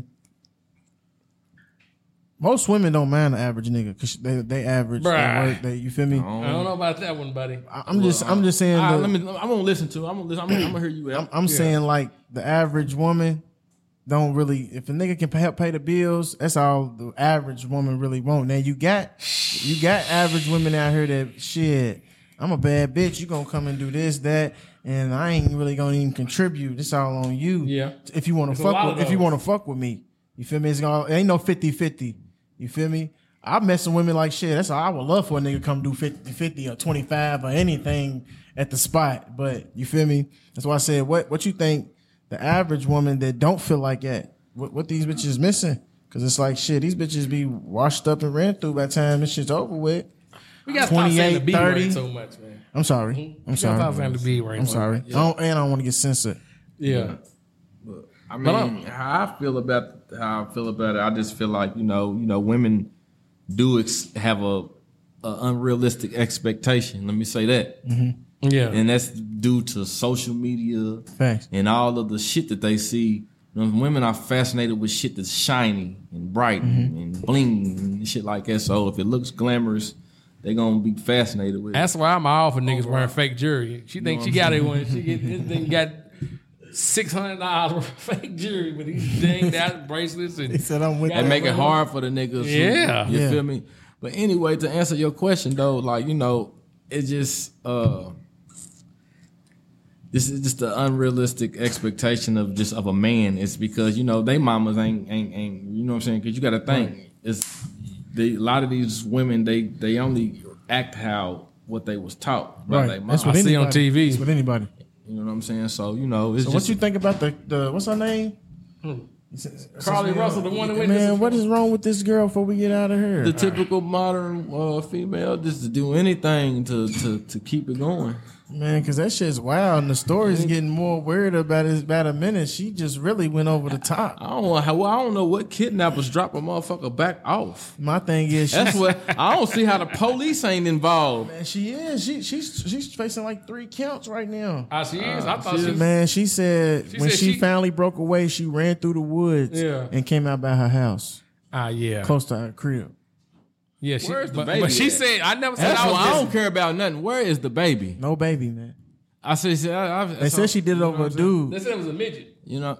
Speaker 8: Most women don't mind the average nigga because they average. They
Speaker 3: Bruh.
Speaker 8: work. You feel me?
Speaker 3: I don't know about that one, buddy.
Speaker 8: I'm just saying.
Speaker 9: I'm
Speaker 8: the-
Speaker 9: gonna listen to. I'm gonna hear you out.
Speaker 8: I'm saying like the average woman don't really. If a nigga can help pay the bills, that's all the average woman really want. Now you got average women out here that shit. I'm a bad bitch. You gonna come and do this, that, and I ain't really gonna even contribute. It's all on you.
Speaker 3: Yeah.
Speaker 8: If you want to
Speaker 3: There's a lot
Speaker 8: fuck
Speaker 3: of
Speaker 8: with, if you
Speaker 3: those.
Speaker 8: want to fuck with me, you feel me? It ain't no 50-50. You feel me? I met some women like shit. That's all I would love for a nigga come do 50-50 or 25 or anything at the spot. But you feel me? That's why I said, what you think the average woman that don't feel like that, what these bitches missing? Because it's like shit, these bitches be washed up and ran through by the time this shit's over with.
Speaker 3: We got to stop saying the B
Speaker 8: 30.
Speaker 3: word so much, man.
Speaker 8: I'm sorry. I'm
Speaker 3: We
Speaker 8: sorry.
Speaker 3: gotta stop saying the B word.
Speaker 8: I'm sorry. I don't want to get censored.
Speaker 3: Yeah.
Speaker 9: I mean, how I feel about it, I just feel like you know, women do have a unrealistic expectation. Let me say that,
Speaker 3: Yeah.
Speaker 9: and that's due to social media
Speaker 8: Facts.
Speaker 9: and all of the shit that they see. You know, women are fascinated with shit that's shiny and bright and bling and shit like that. So if it looks glamorous, they're gonna be fascinated with it.
Speaker 3: That's why I'm all for niggas wearing fake jewelry. She thinks she got it when she get this thing got $600 worth of fake jewelry with these dang that bracelets and
Speaker 8: He said I'm with
Speaker 9: They
Speaker 8: that.
Speaker 9: make it hard for the niggas.
Speaker 3: Yeah.
Speaker 9: You
Speaker 8: Yeah.
Speaker 9: feel me? But anyway, to answer your question though, like, you know, it's just this is just the unrealistic expectation of a man. It's because, you know, they mamas ain't you know what I'm saying? Because you gotta think a lot of these women they only act what they was taught by their
Speaker 8: Right.
Speaker 9: mom.
Speaker 8: That's what
Speaker 3: I see on
Speaker 8: anybody-
Speaker 3: TV.
Speaker 8: That's with anybody.
Speaker 9: You know what I'm saying? So, you know, it's
Speaker 8: So
Speaker 9: just
Speaker 8: what you think about the what's her name?
Speaker 3: Carly Russell, the one that went
Speaker 8: Man, what is wrong with this girl before we get out of here?
Speaker 9: the typical modern female just to do anything to keep it going.
Speaker 8: Man, because that shit's wild, and the story's getting more weird about a minute. She just really went over the top.
Speaker 9: I don't know what kidnappers drop a motherfucker back off.
Speaker 8: My thing is,
Speaker 9: That's what I don't see how the police ain't involved.
Speaker 8: man, she is. She's facing like 3 counts right now.
Speaker 3: She is. I thought she was.
Speaker 8: Man, she said when
Speaker 3: said
Speaker 8: she
Speaker 3: she-
Speaker 8: finally broke away, she ran through the woods
Speaker 3: Yeah.
Speaker 8: and came out by her house,
Speaker 3: Yeah.
Speaker 8: close to her crib.
Speaker 3: Yeah.
Speaker 9: Where's the
Speaker 3: but
Speaker 9: baby
Speaker 3: she
Speaker 9: at?
Speaker 3: said, I never said
Speaker 9: That's
Speaker 3: I
Speaker 9: why I
Speaker 3: was.
Speaker 9: don't care about nothing. Where is the baby?
Speaker 8: No baby, man.
Speaker 9: I said,
Speaker 8: They said she did it over a dude.
Speaker 3: They said it was a midget.
Speaker 9: You know,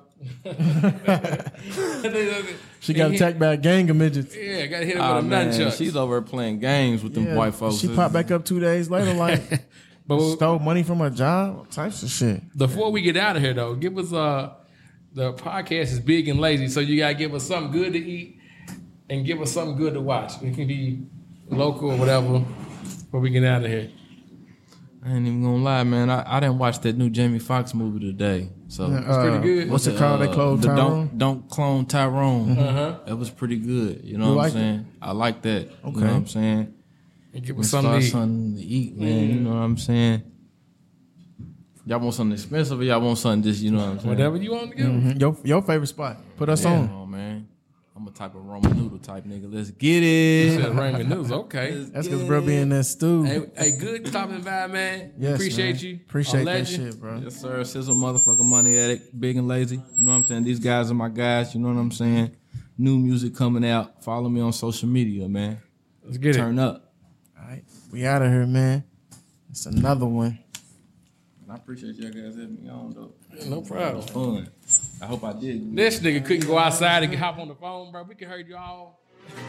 Speaker 8: She got attacked by a gang of midgets.
Speaker 3: Yeah, got hit her with a
Speaker 9: man,
Speaker 3: nunchuck.
Speaker 9: she's over there playing games with them
Speaker 8: Yeah,
Speaker 9: white folks.
Speaker 8: She popped back up 2 days later, like
Speaker 3: But
Speaker 8: stole money from her job, all types of shit.
Speaker 3: before we get out of here, though, give us the podcast is big and lazy, so you gotta give us something good to eat and give us something good to watch. It can be local or whatever. Before we get out of here,
Speaker 9: I ain't even gonna lie, man. I didn't watch that new Jamie Foxx movie today. So
Speaker 3: it's pretty good.
Speaker 8: What's it called? They cloned
Speaker 9: the
Speaker 8: Tyrone?
Speaker 9: Don't clone Tyrone. That was pretty good. You know
Speaker 8: You
Speaker 9: what
Speaker 8: like
Speaker 9: I'm saying? I like that.
Speaker 8: Okay.
Speaker 9: You know what I'm saying?
Speaker 3: And give
Speaker 9: We
Speaker 3: us
Speaker 9: start
Speaker 3: something to eat.
Speaker 9: something to eat, man. You know what I'm saying? Y'all want something expensive or y'all want something just, you know what I'm saying?
Speaker 3: Whatever you want to give.
Speaker 8: Your favorite spot. Put us
Speaker 9: Come
Speaker 8: on.
Speaker 9: on, man. I'm a type of Roman noodle type nigga. Let's get it.
Speaker 3: Said Raymond News. Okay.
Speaker 8: That's because bro be in that stew.
Speaker 3: Hey, good stopping vibe, man.
Speaker 8: Yes,
Speaker 3: Appreciate
Speaker 8: man.
Speaker 3: you.
Speaker 8: Appreciate
Speaker 3: A
Speaker 8: that
Speaker 3: legend.
Speaker 8: shit, bro.
Speaker 9: Yes, sir. Sizzle motherfucking money addict. Big and lazy. You know what I'm saying? These guys are my guys. You know what I'm saying? New music coming out. Follow me on social media, man.
Speaker 3: Let's get it.
Speaker 9: Turn up.
Speaker 8: All right, we out of here, man. It's another one.
Speaker 9: appreciate y'all guys having me on, though.
Speaker 3: No problem.
Speaker 9: Fun. I hope I did.
Speaker 3: This nigga couldn't go outside and hop on the phone, bro. We can hear you all.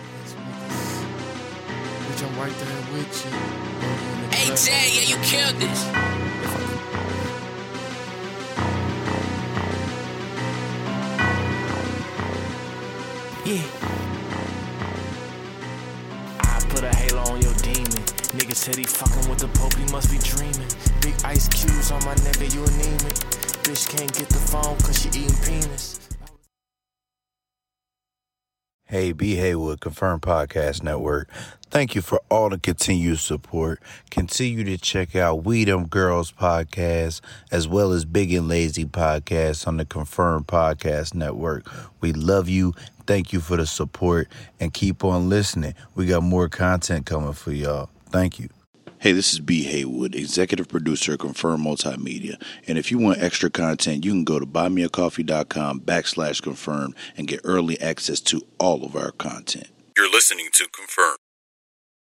Speaker 6: Bitch, I'm right there with you.
Speaker 7: Hey, Jay, yeah, you killed this.
Speaker 6: Yeah. I put a halo on your demon. Nigga said he fucking with the Pope, he must be dreaming. Big ice cubes on my nigga, you anemic. Bitch can't get the phone cause she eating penis.
Speaker 1: Hey, B. Haywood, Confirmed Podcast Network. Thank you for all the continued support. Continue to check out We Them Girls podcast as well as Big and Lazy podcast on the Confirmed Podcast Network. We love you. Thank you for the support and keep on listening. We got more content coming for y'all. Thank you. Hey, this is B. Haywood, executive producer of Confirmed Multimedia. And if you want extra content, you can go to buymeacoffee.com/confirmed and get early access to all of our content. You're listening to Confirmed.